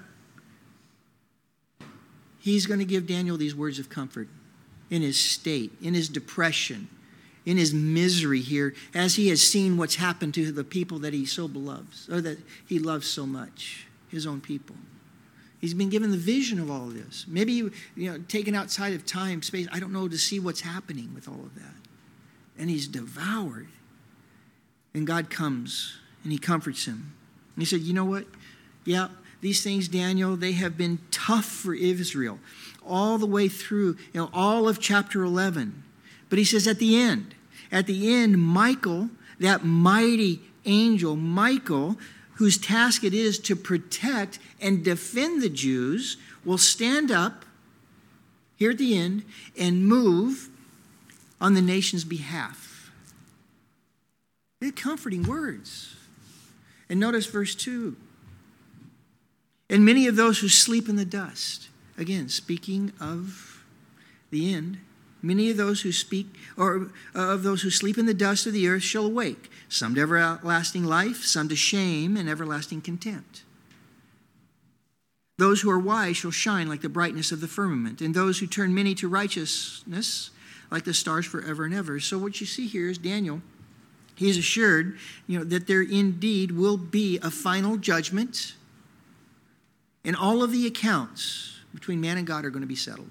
[SPEAKER 1] he's going to give Daniel these words of comfort in his state, in his depression, in his misery here, as he has seen what's happened to the people that he so loves, or that he loves so much, his own people. He's been given the vision of all of this. Maybe, taken outside of time, space, I don't know, to see what's happening with all of that. And he's devoured. And God comes and he comforts him. And he said, you know what? Yeah, these things, Daniel, they have been tough for Israel all the way through, all of chapter 11. But he says at the end, Michael, that mighty angel, Michael, whose task it is to protect and defend the Jews, will stand up here at the end and move on the nation's behalf. They're comforting words. And notice verse 2. And many of those who sleep in the dust, again, speaking of the end, Many of those who speak, or of those who sleep in the dust of the earth shall awake, some to everlasting life, some to shame and everlasting contempt. Those who are wise shall shine like the brightness of the firmament, and those who turn many to righteousness like the stars forever and ever. So what you see here is Daniel. He is assured, that there indeed will be a final judgment, and all of the accounts between man and God are going to be settled.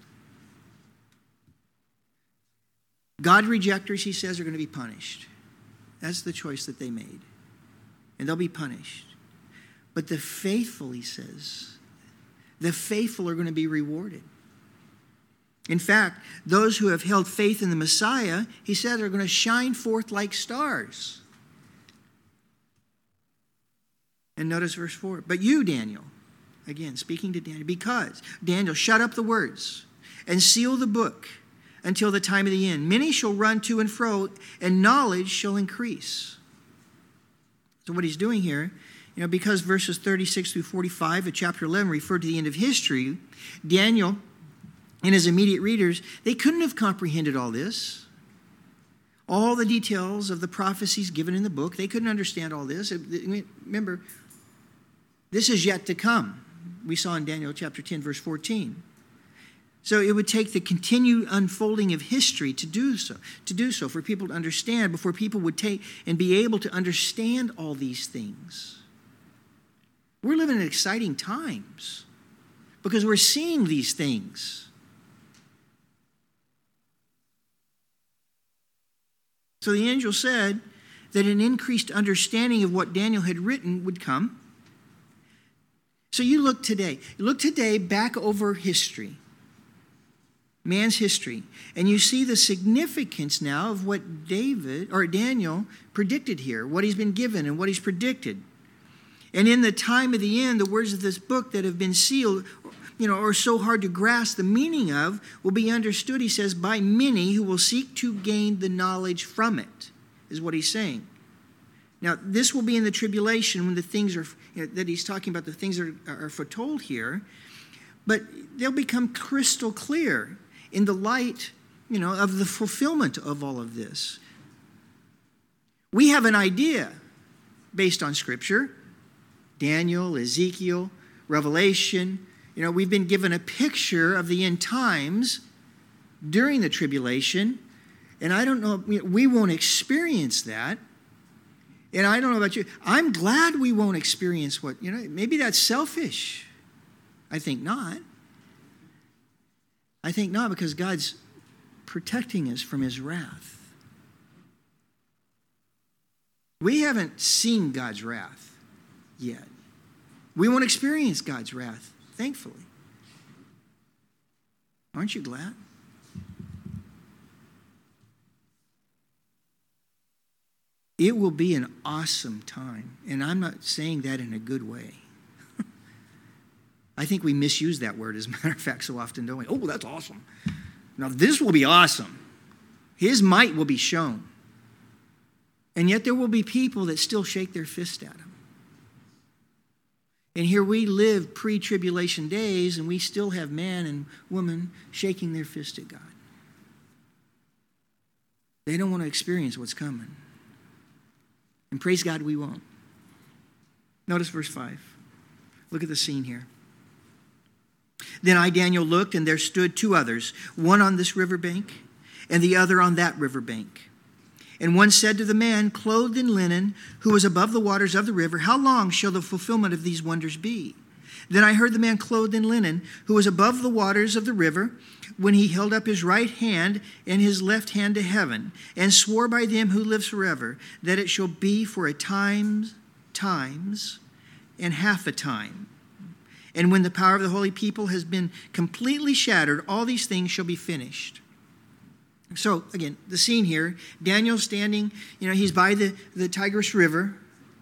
[SPEAKER 1] God rejectors, he says, are going to be punished. That's the choice that they made. And they'll be punished. But the faithful, he says, the faithful are going to be rewarded. In fact, those who have held faith in the Messiah, he said, are going to shine forth like stars. And notice verse 4. But you, Daniel, again, speaking to Daniel, because, Daniel, shut up the words and seal the book until the time of the end. Many shall run to and fro, and knowledge shall increase. So what he's doing here, because verses 36 through 45 of chapter 11 refer to the end of history, Daniel and his immediate readers, they couldn't have comprehended all this. All the details of the prophecies given in the book, they couldn't understand all this. Remember, this is yet to come. We saw in Daniel chapter 10, verse 14. So it would take the continued unfolding of history to do so, for people to understand, before people would take and be able to understand all these things. We're living in exciting times because we're seeing these things. So the angel said that an increased understanding of what Daniel had written would come. So you look today back over history, man's history, and you see the significance now of what Daniel predicted here, what he's been given and what he's predicted. And in the time of the end, the words of this book that have been sealed, are so hard to grasp the meaning of, will be understood, he says, by many who will seek to gain the knowledge from it, is what he's saying. Now, this will be in the tribulation when the things are, that he's talking about, the things that are foretold here, but they'll become crystal clear in the light, of the fulfillment of all of this. We have an idea based on Scripture, Daniel, Ezekiel, Revelation. We've been given a picture of the end times during the tribulation, and I don't know, we won't experience that. And I don't know about you. I'm glad we won't experience what, maybe that's selfish. I think not. I think not, because God's protecting us from his wrath. We haven't seen God's wrath yet. We won't experience God's wrath, thankfully. Aren't you glad? It will be an awesome time, and I'm not saying that in a good way. I think we misuse that word, as a matter of fact, so often, don't we? Oh, that's awesome. Now, this will be awesome. His might will be shown. And yet there will be people that still shake their fist at him. And here we live pre-tribulation days, and we still have man and woman shaking their fist at God. They don't want to experience what's coming. And praise God, we won't. Notice verse 5. Look at the scene here. Then I, Daniel, looked, and there stood two others, one on this riverbank and the other on that riverbank. And one said to the man clothed in linen, who was above the waters of the river, "How long shall the fulfillment of these wonders be?" Then I heard the man clothed in linen, who was above the waters of the river, when he held up his right hand and his left hand to heaven, and swore by them who lives forever, that it shall be for a times, and half a time. And when the power of the holy people has been completely shattered, all these things shall be finished. So, again, the scene here, Daniel standing, he's by the Tigris River.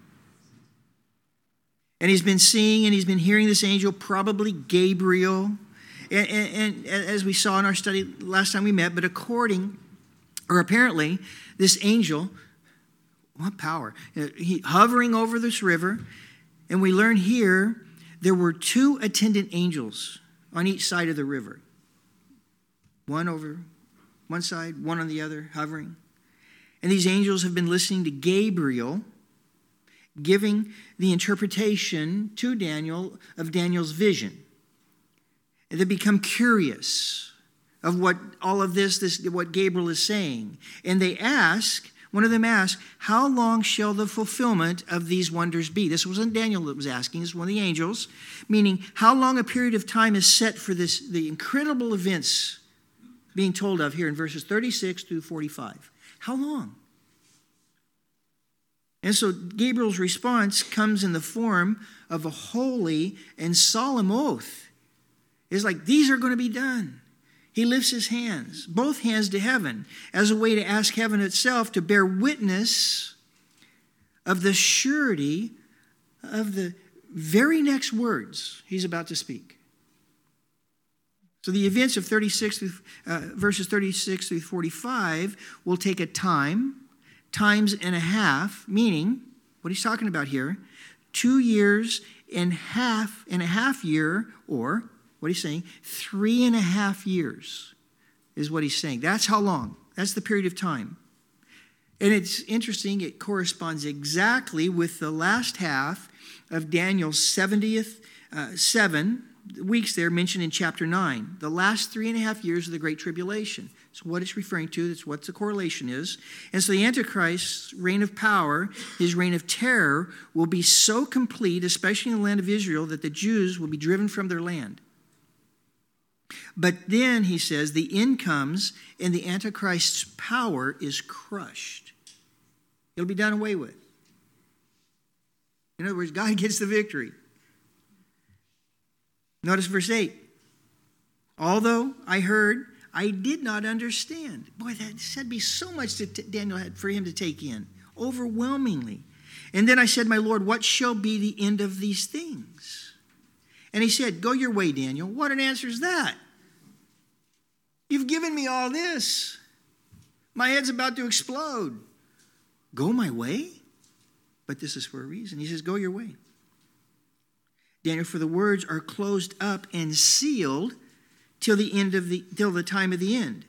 [SPEAKER 1] And he's been seeing and he's been hearing this angel, probably Gabriel. And as we saw in our study last time we met, but apparently, this angel, what power? He hovering over this river. And we learn here there were two attendant angels on each side of the river. One over one side, one on the other, hovering. And these angels have been listening to Gabriel giving the interpretation to Daniel of Daniel's vision. And they become curious of what all of this, what Gabriel is saying. And they ask, one of them asks, how long shall the fulfillment of these wonders be? This wasn't Daniel that was asking, this was one of the angels. Meaning, how long a period of time is set for the incredible events being told of here in verses 36 through 45. How long? And so Gabriel's response comes in the form of a holy and solemn oath. It's like, these are going to be done. He lifts his hands, both hands to heaven, as a way to ask heaven itself to bear witness of the surety of the very next words he's about to speak. So the events of verses 36 through 45 will take a times and a half, meaning, what he's talking about here, 2 years and a half year, or what he's saying, 3.5 years is what he's saying. That's how long. That's the period of time. And it's interesting, it corresponds exactly with the last half of Daniel's 70th 7 weeks there mentioned in chapter 9. The last 3.5 years of the Great Tribulation. It's what it's referring to. That's what the correlation is. And so the Antichrist's reign of power, his reign of terror, will be so complete, especially in the land of Israel, that the Jews will be driven from their land. But then, he says, the end comes and the Antichrist's power is crushed. It'll be done away with. In other words, God gets the victory. Notice verse 8. Although I heard, I did not understand. Boy, that said be so much that Daniel had for him to take in. Overwhelmingly. And then I said, my Lord, what shall be the end of these things? And he said, go your way, Daniel. What an answer is that? You've given me all this. My head's about to explode. Go my way? But this is for a reason. He says, go your way. Daniel, for the words are closed up and sealed till the time of the end.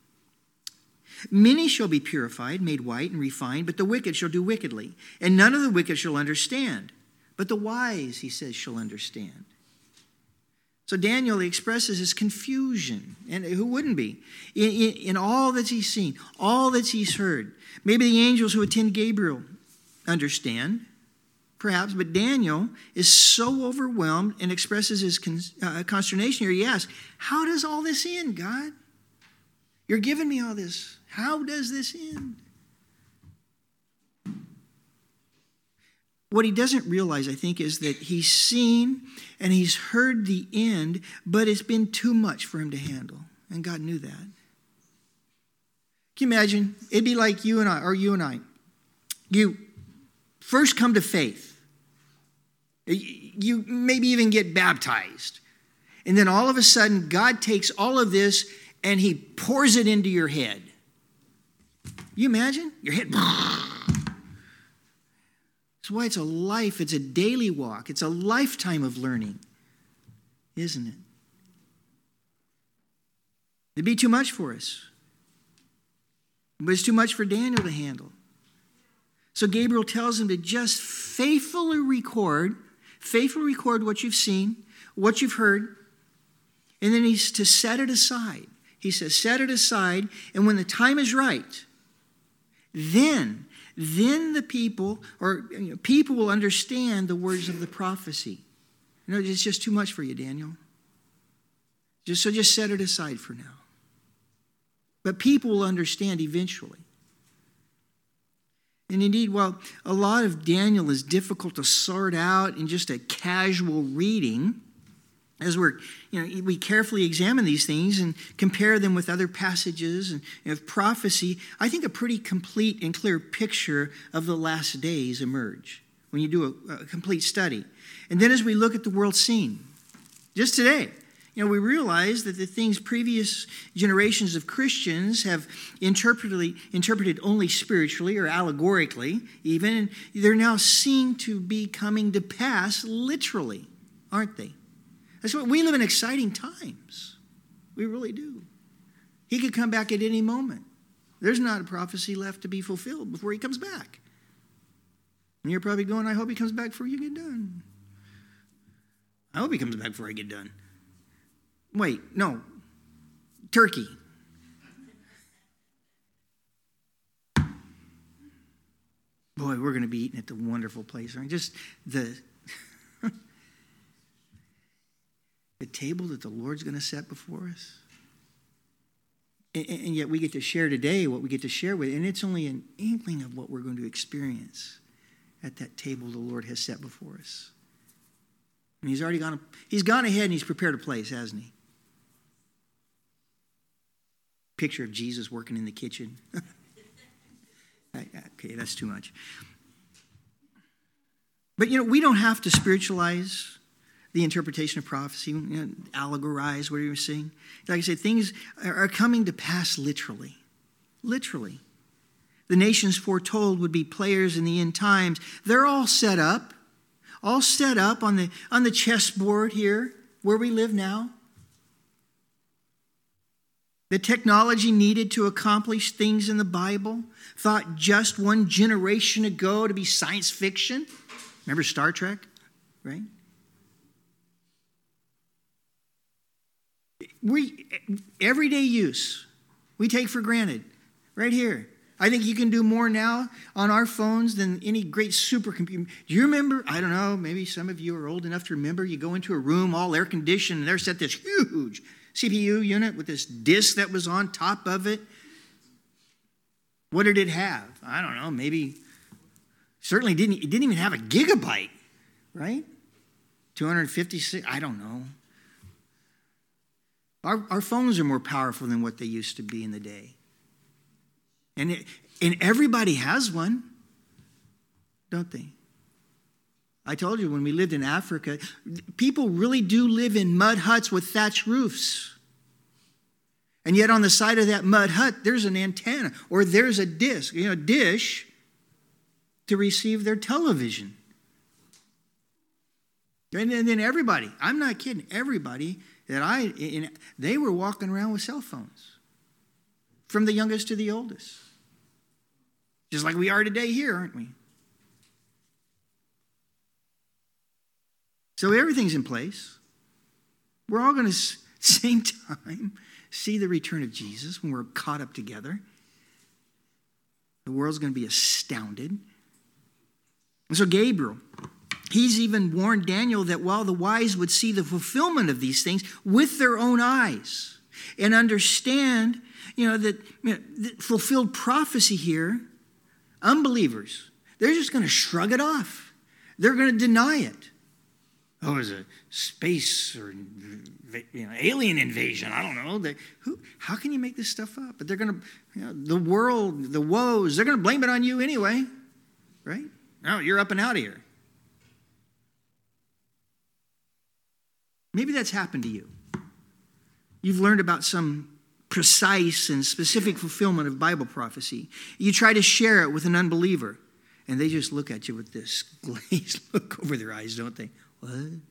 [SPEAKER 1] Many shall be purified, made white and refined, but the wicked shall do wickedly. And none of the wicked shall understand. But the wise, he says, shall understand. So Daniel expresses his confusion, and who wouldn't be, in all that he's seen, all that he's heard. Maybe the angels who attend Gabriel understand, perhaps, but Daniel is so overwhelmed and expresses his consternation here. He asks, how does all this end, God? You're giving me all this. How does this end? What he doesn't realize, I think, is that he's seen and he's heard the end, but it's been too much for him to handle. And God knew that. Can you imagine? It'd be like you and I. You first come to faith. You maybe even get baptized. And then all of a sudden, God takes all of this and he pours it into your head. You imagine? Your head. That's why it's a life, it's a daily walk. It's a lifetime of learning, isn't it? It'd be too much for us. But it's too much for Daniel to handle. So Gabriel tells him to just faithfully record what you've seen, what you've heard, and then he's to set it aside. He says, set it aside, and when the time is right, then the people will understand the words of the prophecy. It's just too much for you, Daniel. Just set it aside for now. But people will understand eventually. And indeed, while a lot of Daniel is difficult to sort out in just a casual reading, as we carefully examine these things and compare them with other passages and of prophecy, I think a pretty complete and clear picture of the last days emerge when you do a complete study. And then as we look at the world scene, just today, we realize that the things previous generations of Christians have interpreted only spiritually or allegorically even, they're now seen to be coming to pass literally, aren't they? That's what we live in exciting times. We really do. He could come back at any moment. There's not a prophecy left to be fulfilled before he comes back. And you're probably going, I hope he comes back before you get done. I hope he comes back before I get done. Wait, no. Turkey. Boy, we're going to be eating at the wonderful place. Right? Just the table that the Lord's going to set before us. And yet we get to share today what we get to share with. And it's only an inkling of what we're going to experience at that table the Lord has set before us. And he's gone ahead and he's prepared a place, hasn't he? Picture of Jesus working in the kitchen. Okay, that's too much. But, we don't have to spiritualize the interpretation of prophecy, allegorize what you're seeing. Like I said, things are coming to pass literally. Literally. The nations foretold would be players in the end times. They're all set up on the chessboard here where we live now. The technology needed to accomplish things in the Bible, thought just one generation ago to be science fiction. Remember Star Trek, right? Everyday use, we take for granted, right here. I think you can do more now on our phones than any great supercomputer. Do you remember? I don't know, maybe some of you are old enough to remember. You go into a room, all air conditioned, and there's set this huge CPU unit with this disk that was on top of it. What did it have? I don't know, maybe, certainly it didn't even have a gigabyte, right? 256, I don't know. Our phones are more powerful than what they used to be in the day. And everybody has one, don't they? I told you when we lived in Africa, people really do live in mud huts with thatched roofs. And yet on the side of that mud hut, there's an antenna or there's a dish to receive their television. And then everybody, I'm not kidding, everybody they were walking around with cell phones. From the youngest to the oldest. Just like we are today here, aren't we? So everything's in place. We're all going to, at the same time, see the return of Jesus when we're caught up together. The world's going to be astounded. And so Gabriel, he's even warned Daniel that while the wise would see the fulfillment of these things with their own eyes and understand, that fulfilled prophecy here, unbelievers, they're just going to shrug it off. They're going to deny it. Oh, it's a space or alien invasion. I don't know. How can you make this stuff up? But they're going to, the world, the woes, they're going to blame it on you anyway, right? No, you're up and out of here. Maybe that's happened to you. You've learned about some precise and specific fulfillment of Bible prophecy. You try to share it with an unbeliever, and they just look at you with this glazed look over their eyes, don't they? What?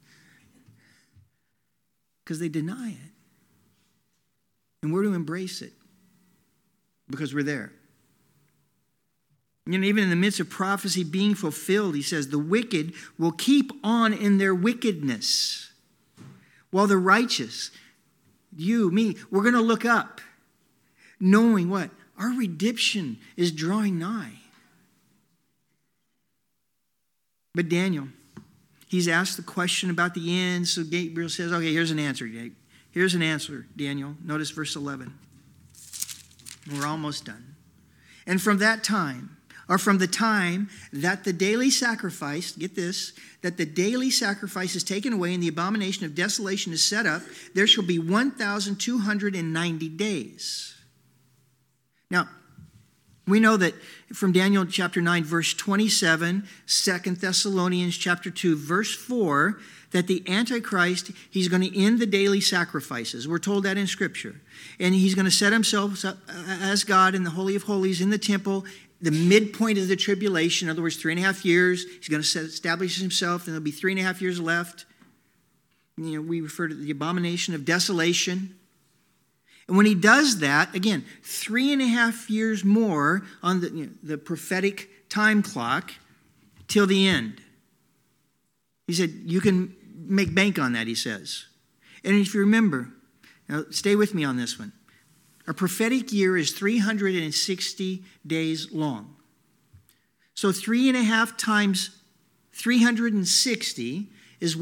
[SPEAKER 1] Because they deny it. And we're to embrace it because we're there. Even in the midst of prophecy being fulfilled, he says, the wicked will keep on in their wickedness, while the righteous, you, me, we're going to look up, knowing what? Our redemption is drawing nigh. But Daniel, he's asked the question about the end, so Gabriel says, okay, here's an answer, Here's an answer, Daniel. Notice verse 11. We're almost done. And from the time that the daily sacrifice, get this, that the daily sacrifice is taken away and the abomination of desolation is set up, there shall be 1,290 days. Now, we know that from Daniel chapter 9, verse 27, 2 Thessalonians chapter 2, verse 4, that the Antichrist, he's going to end the daily sacrifices. We're told that in Scripture. And he's going to set himself up as God in the Holy of Holies in the temple, the midpoint of the tribulation, in other words, 3.5 years. He's going to establish himself, and there'll be 3.5 years left. We refer to the abomination of desolation. And when he does that, again, 3.5 years more on the prophetic time clock till the end. He said, you can make bank on that, he says. And if you remember, now stay with me on this one. A prophetic year is 360 days long. So 3.5 times 360 is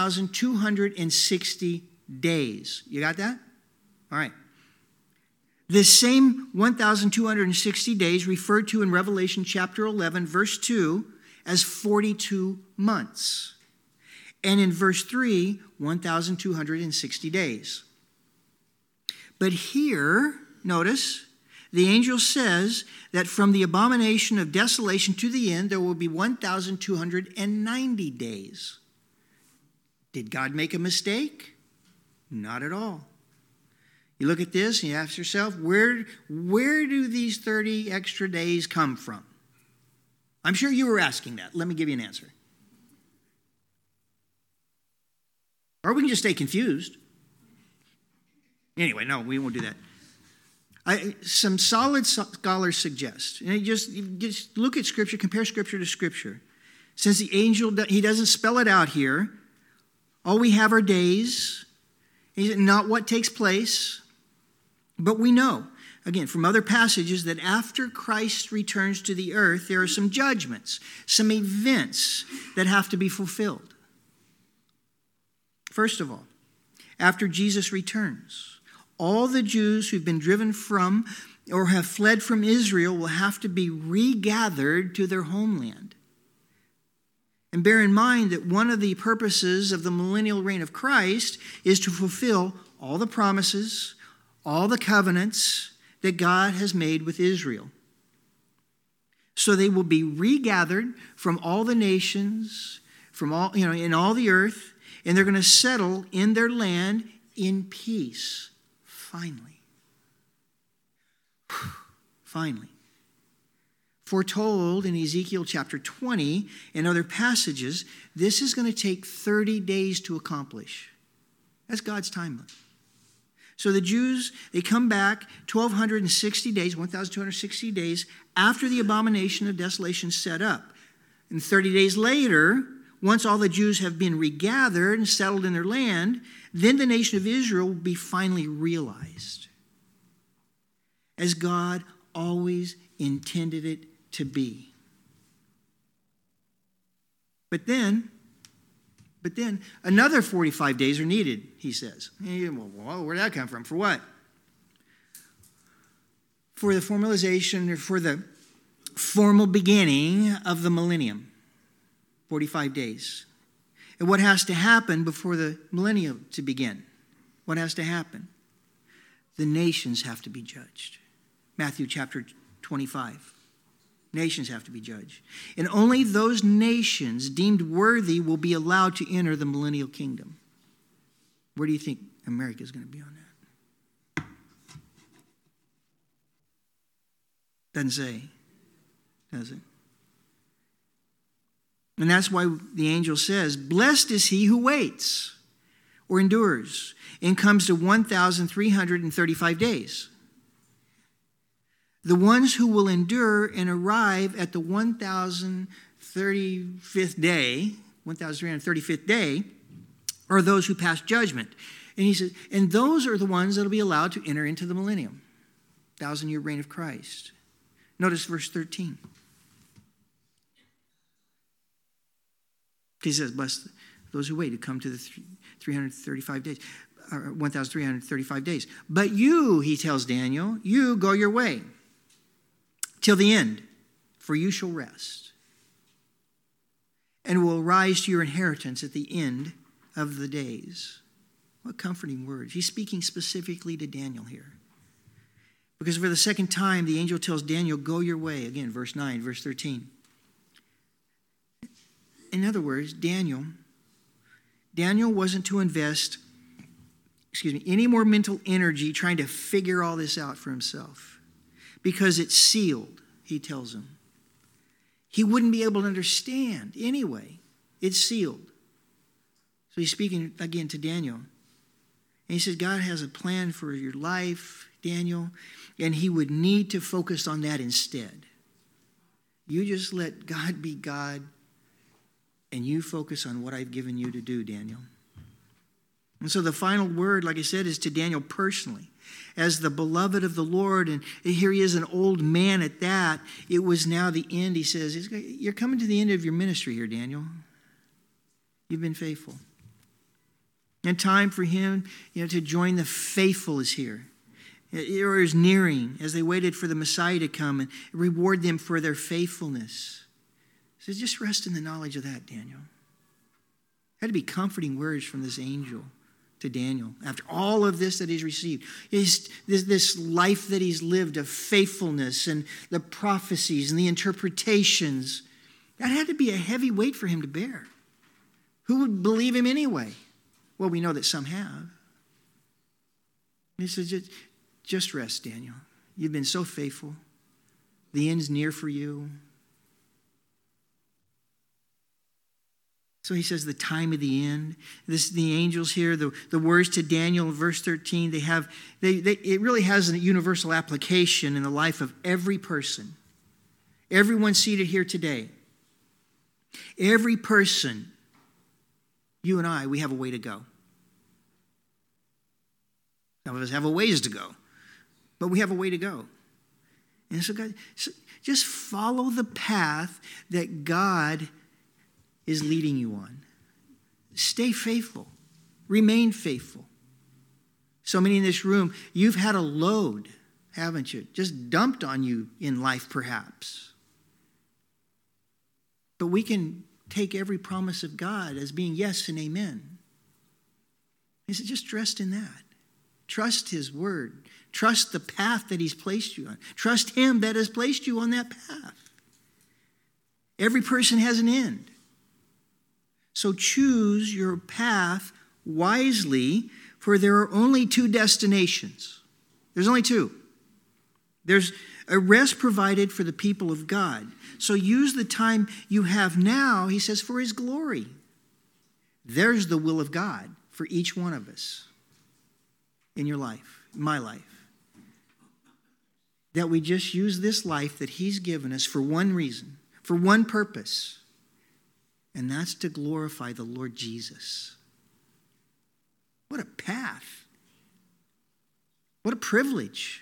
[SPEAKER 1] 1,260 days. You got that? All right. This same 1,260 days referred to in Revelation chapter 11, verse 2, as 42 months. And in verse 3, 1,260 days. But here, notice, the angel says that from the abomination of desolation to the end, there will be 1,290 days. Did God make a mistake? Not at all. You look at this and you ask yourself, where do these 30 extra days come from? I'm sure you were asking that. Let me give you an answer. Or we can just stay confused. Anyway, no, we won't do that. Some solid scholars suggest, and just look at Scripture, compare Scripture to Scripture. Since the angel, he doesn't spell it out here, all we have are days, not what takes place, but we know, again, from other passages that after Christ returns to the earth, there are some judgments, some events that have to be fulfilled. First of all, after Jesus returns, all the Jews who've been driven from or have fled from Israel will have to be regathered to their homeland. And bear in mind that one of the purposes of the millennial reign of Christ is to fulfill all the promises, all the covenants that God has made with Israel. So they will be regathered from all the nations, from all, in all the earth, and they're going to settle in their land in peace. Finally. Foretold in Ezekiel chapter 20 and other passages, this is going to take 30 days to accomplish. That's God's timeline. So the Jews, they come back 1,260 days, 1,260 days after the abomination of desolation set up. And 30 days later, once all the Jews have been regathered and settled in their land, then the nation of Israel will be finally realized as God always intended it to be. But then another 45 days are needed, he says. Well, where did that come from? For what? For the formalization, or for the formal beginning of the millennium. 45 days. And what has to happen before the millennium to begin? What has to happen? The nations have to be judged. Matthew chapter 25. Nations have to be judged. And only those nations deemed worthy will be allowed to enter the millennial kingdom. Where do you think America is going to be on that? Doesn't say, does it? And that's why the angel says, blessed is he who waits or endures and comes to 1,335 days. The ones who will endure and arrive at the 1,035th day are those who pass judgment. And he says, and those are the ones that will be allowed to enter into the millennium, 1,000-year reign of Christ. Notice verse 13. He says, bless those who wait to come to the 335 days, or 1,335 days. But you, he tells Daniel, you go your way till the end, for you shall rest, and will rise to your inheritance at the end of the days. What comforting words. He's speaking specifically to Daniel here. Because for the second time, the angel tells Daniel, go your way. Again, verse 9, verse 13. In other words, Daniel wasn't to invest, any more mental energy trying to figure all this out for himself. Because it's sealed, he tells him. He wouldn't be able to understand anyway. It's sealed. So he's speaking again to Daniel. And he says, God has a plan for your life, Daniel, and he would need to focus on that instead. You just let God be God, and you focus on what I've given you to do, Daniel. And so the final word, like I said, is to Daniel personally. As the beloved of the Lord, and here he is, an old man at that, it was now the end. He says, you're coming to the end of your ministry here, Daniel. You've been faithful. And time for him, to join the faithful is here. It is nearing as they waited for the Messiah to come and reward them for their faithfulness. He says, just rest in the knowledge of that, Daniel. Had to be comforting words from this angel to Daniel after all of this that he's received. This life that he's lived of faithfulness and the prophecies and the interpretations. That had to be a heavy weight for him to bear. Who would believe him anyway? Well, we know that some have. He says, just rest, Daniel. You've been so faithful. The end's near for you. So he says the time of the end. The angels here, the words to Daniel in verse 13, it really has a universal application in the life of every person. Everyone seated here today. Every person, you and I, we have a way to go. Some of us have a ways to go, but we have a way to go. And so just follow the path that God is leading you on. Stay faithful. Remain faithful. So many in this room, you've had a load, haven't you? Just dumped on you in life, perhaps. But we can take every promise of God as being yes and amen. He said, just rest in that. Trust his word. Trust the path that he's placed you on. Trust him that has placed you on that path. Every person has an end. So choose your path wisely, for there are only two destinations. There's only two. There's a rest provided for the people of God. So use the time you have now, he says, for his glory. There's the will of God for each one of us in your life, in my life. That we just use this life that he's given us for one reason, for one purpose. And that's to glorify the Lord Jesus. What a path. What a privilege.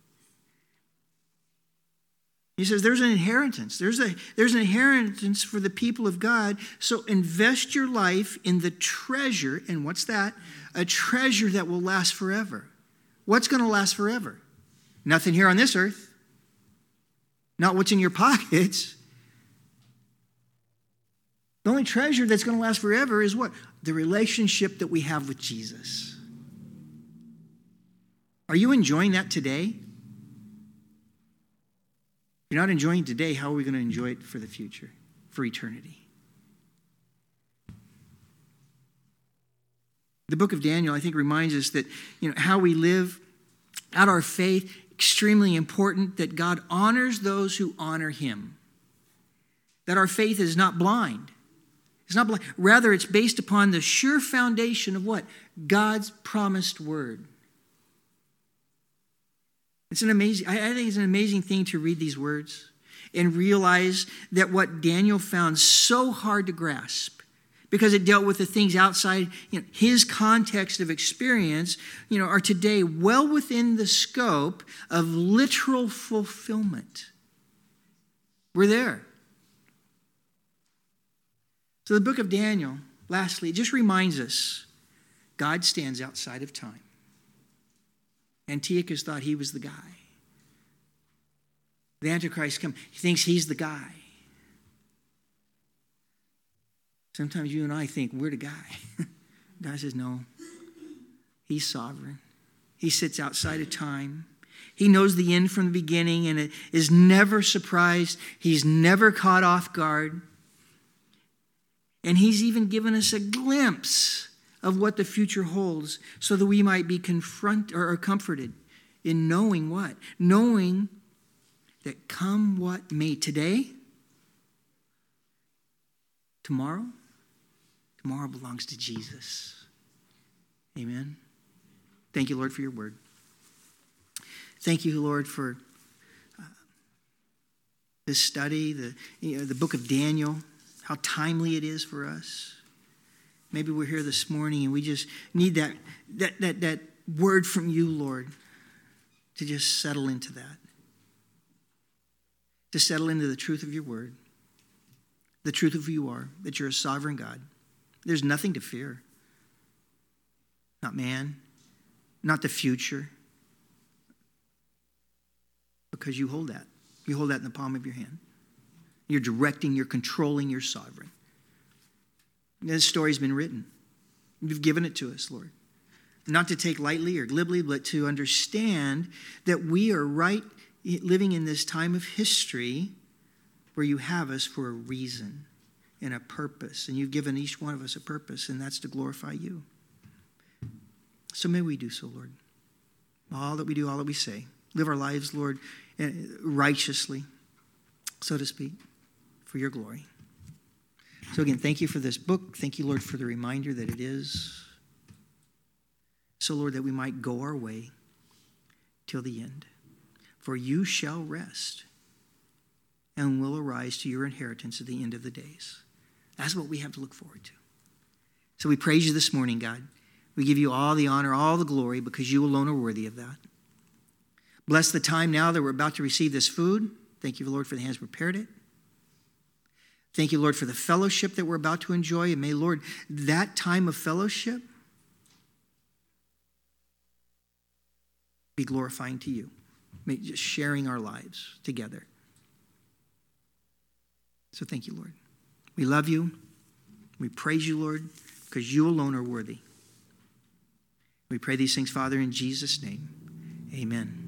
[SPEAKER 1] He says there's an inheritance. There's an inheritance for the people of God. So invest your life in the treasure. And what's that? A treasure that will last forever. What's going to last forever? Nothing here on this earth. Not what's in your pockets. The only treasure that's going to last forever is what? The relationship that we have with Jesus. Are you enjoying that today? If you're not enjoying it today, how are we going to enjoy it for the future, for eternity? The book of Daniel, I think, reminds us that how we live out our faith, extremely important, that God honors those who honor him. That our faith is not blind. It's not blind. Rather, it's based upon the sure foundation of what? God's promised word. It's an amazing, I think it's an amazing thing to read these words and realize that what Daniel found so hard to grasp, because it dealt with the things outside his context of experience, are today well within the scope of literal fulfillment. We're there. So the book of Daniel, lastly, just reminds us God stands outside of time. Antiochus thought he was the guy. The Antichrist comes. He thinks he's the guy. Sometimes you and I think we're the guy. God says, no. He's sovereign. He sits outside of time. He knows the end from the beginning and is never surprised. He's never caught off guard. And he's even given us a glimpse of what the future holds so that we might be comforted in knowing what? Knowing that come what may today, tomorrow belongs to Jesus. Amen. Thank you, Lord, for your word. Thank you, Lord, for this study, the book of Daniel, how timely it is for us. Maybe we're here this morning and we just need that word from you, Lord, to just settle into that. To settle into the truth of your word. The truth of who you are, that you're a sovereign God. There's nothing to fear. Not man, not the future. Because you hold that. You hold that in the palm of your hand. You're directing, you're controlling, you're sovereign. This story's been written. You've given it to us, Lord. Not to take lightly or glibly, but to understand that we are living in this time of history where you have us for a reason and a purpose. And you've given each one of us a purpose, and that's to glorify you. So may we do so, Lord. All that we do, all that we say. Live our lives, Lord, righteously, so to speak, for your glory. So again, thank you for this book. Thank you, Lord, for the reminder that it is. So, Lord, that we might go our way till the end. For you shall rest and will arise to your inheritance at the end of the days. That's what we have to look forward to. So we praise you this morning, God. We give you all the honor, all the glory, because you alone are worthy of that. Bless the time now that we're about to receive this food. Thank you, Lord, for the hands prepared it. Thank you, Lord, for the fellowship that we're about to enjoy. And may, Lord, that time of fellowship be glorifying to you. May just sharing our lives together. So thank you, Lord. We love you. We praise you, Lord, because you alone are worthy. We pray these things, Father, in Jesus' name. Amen.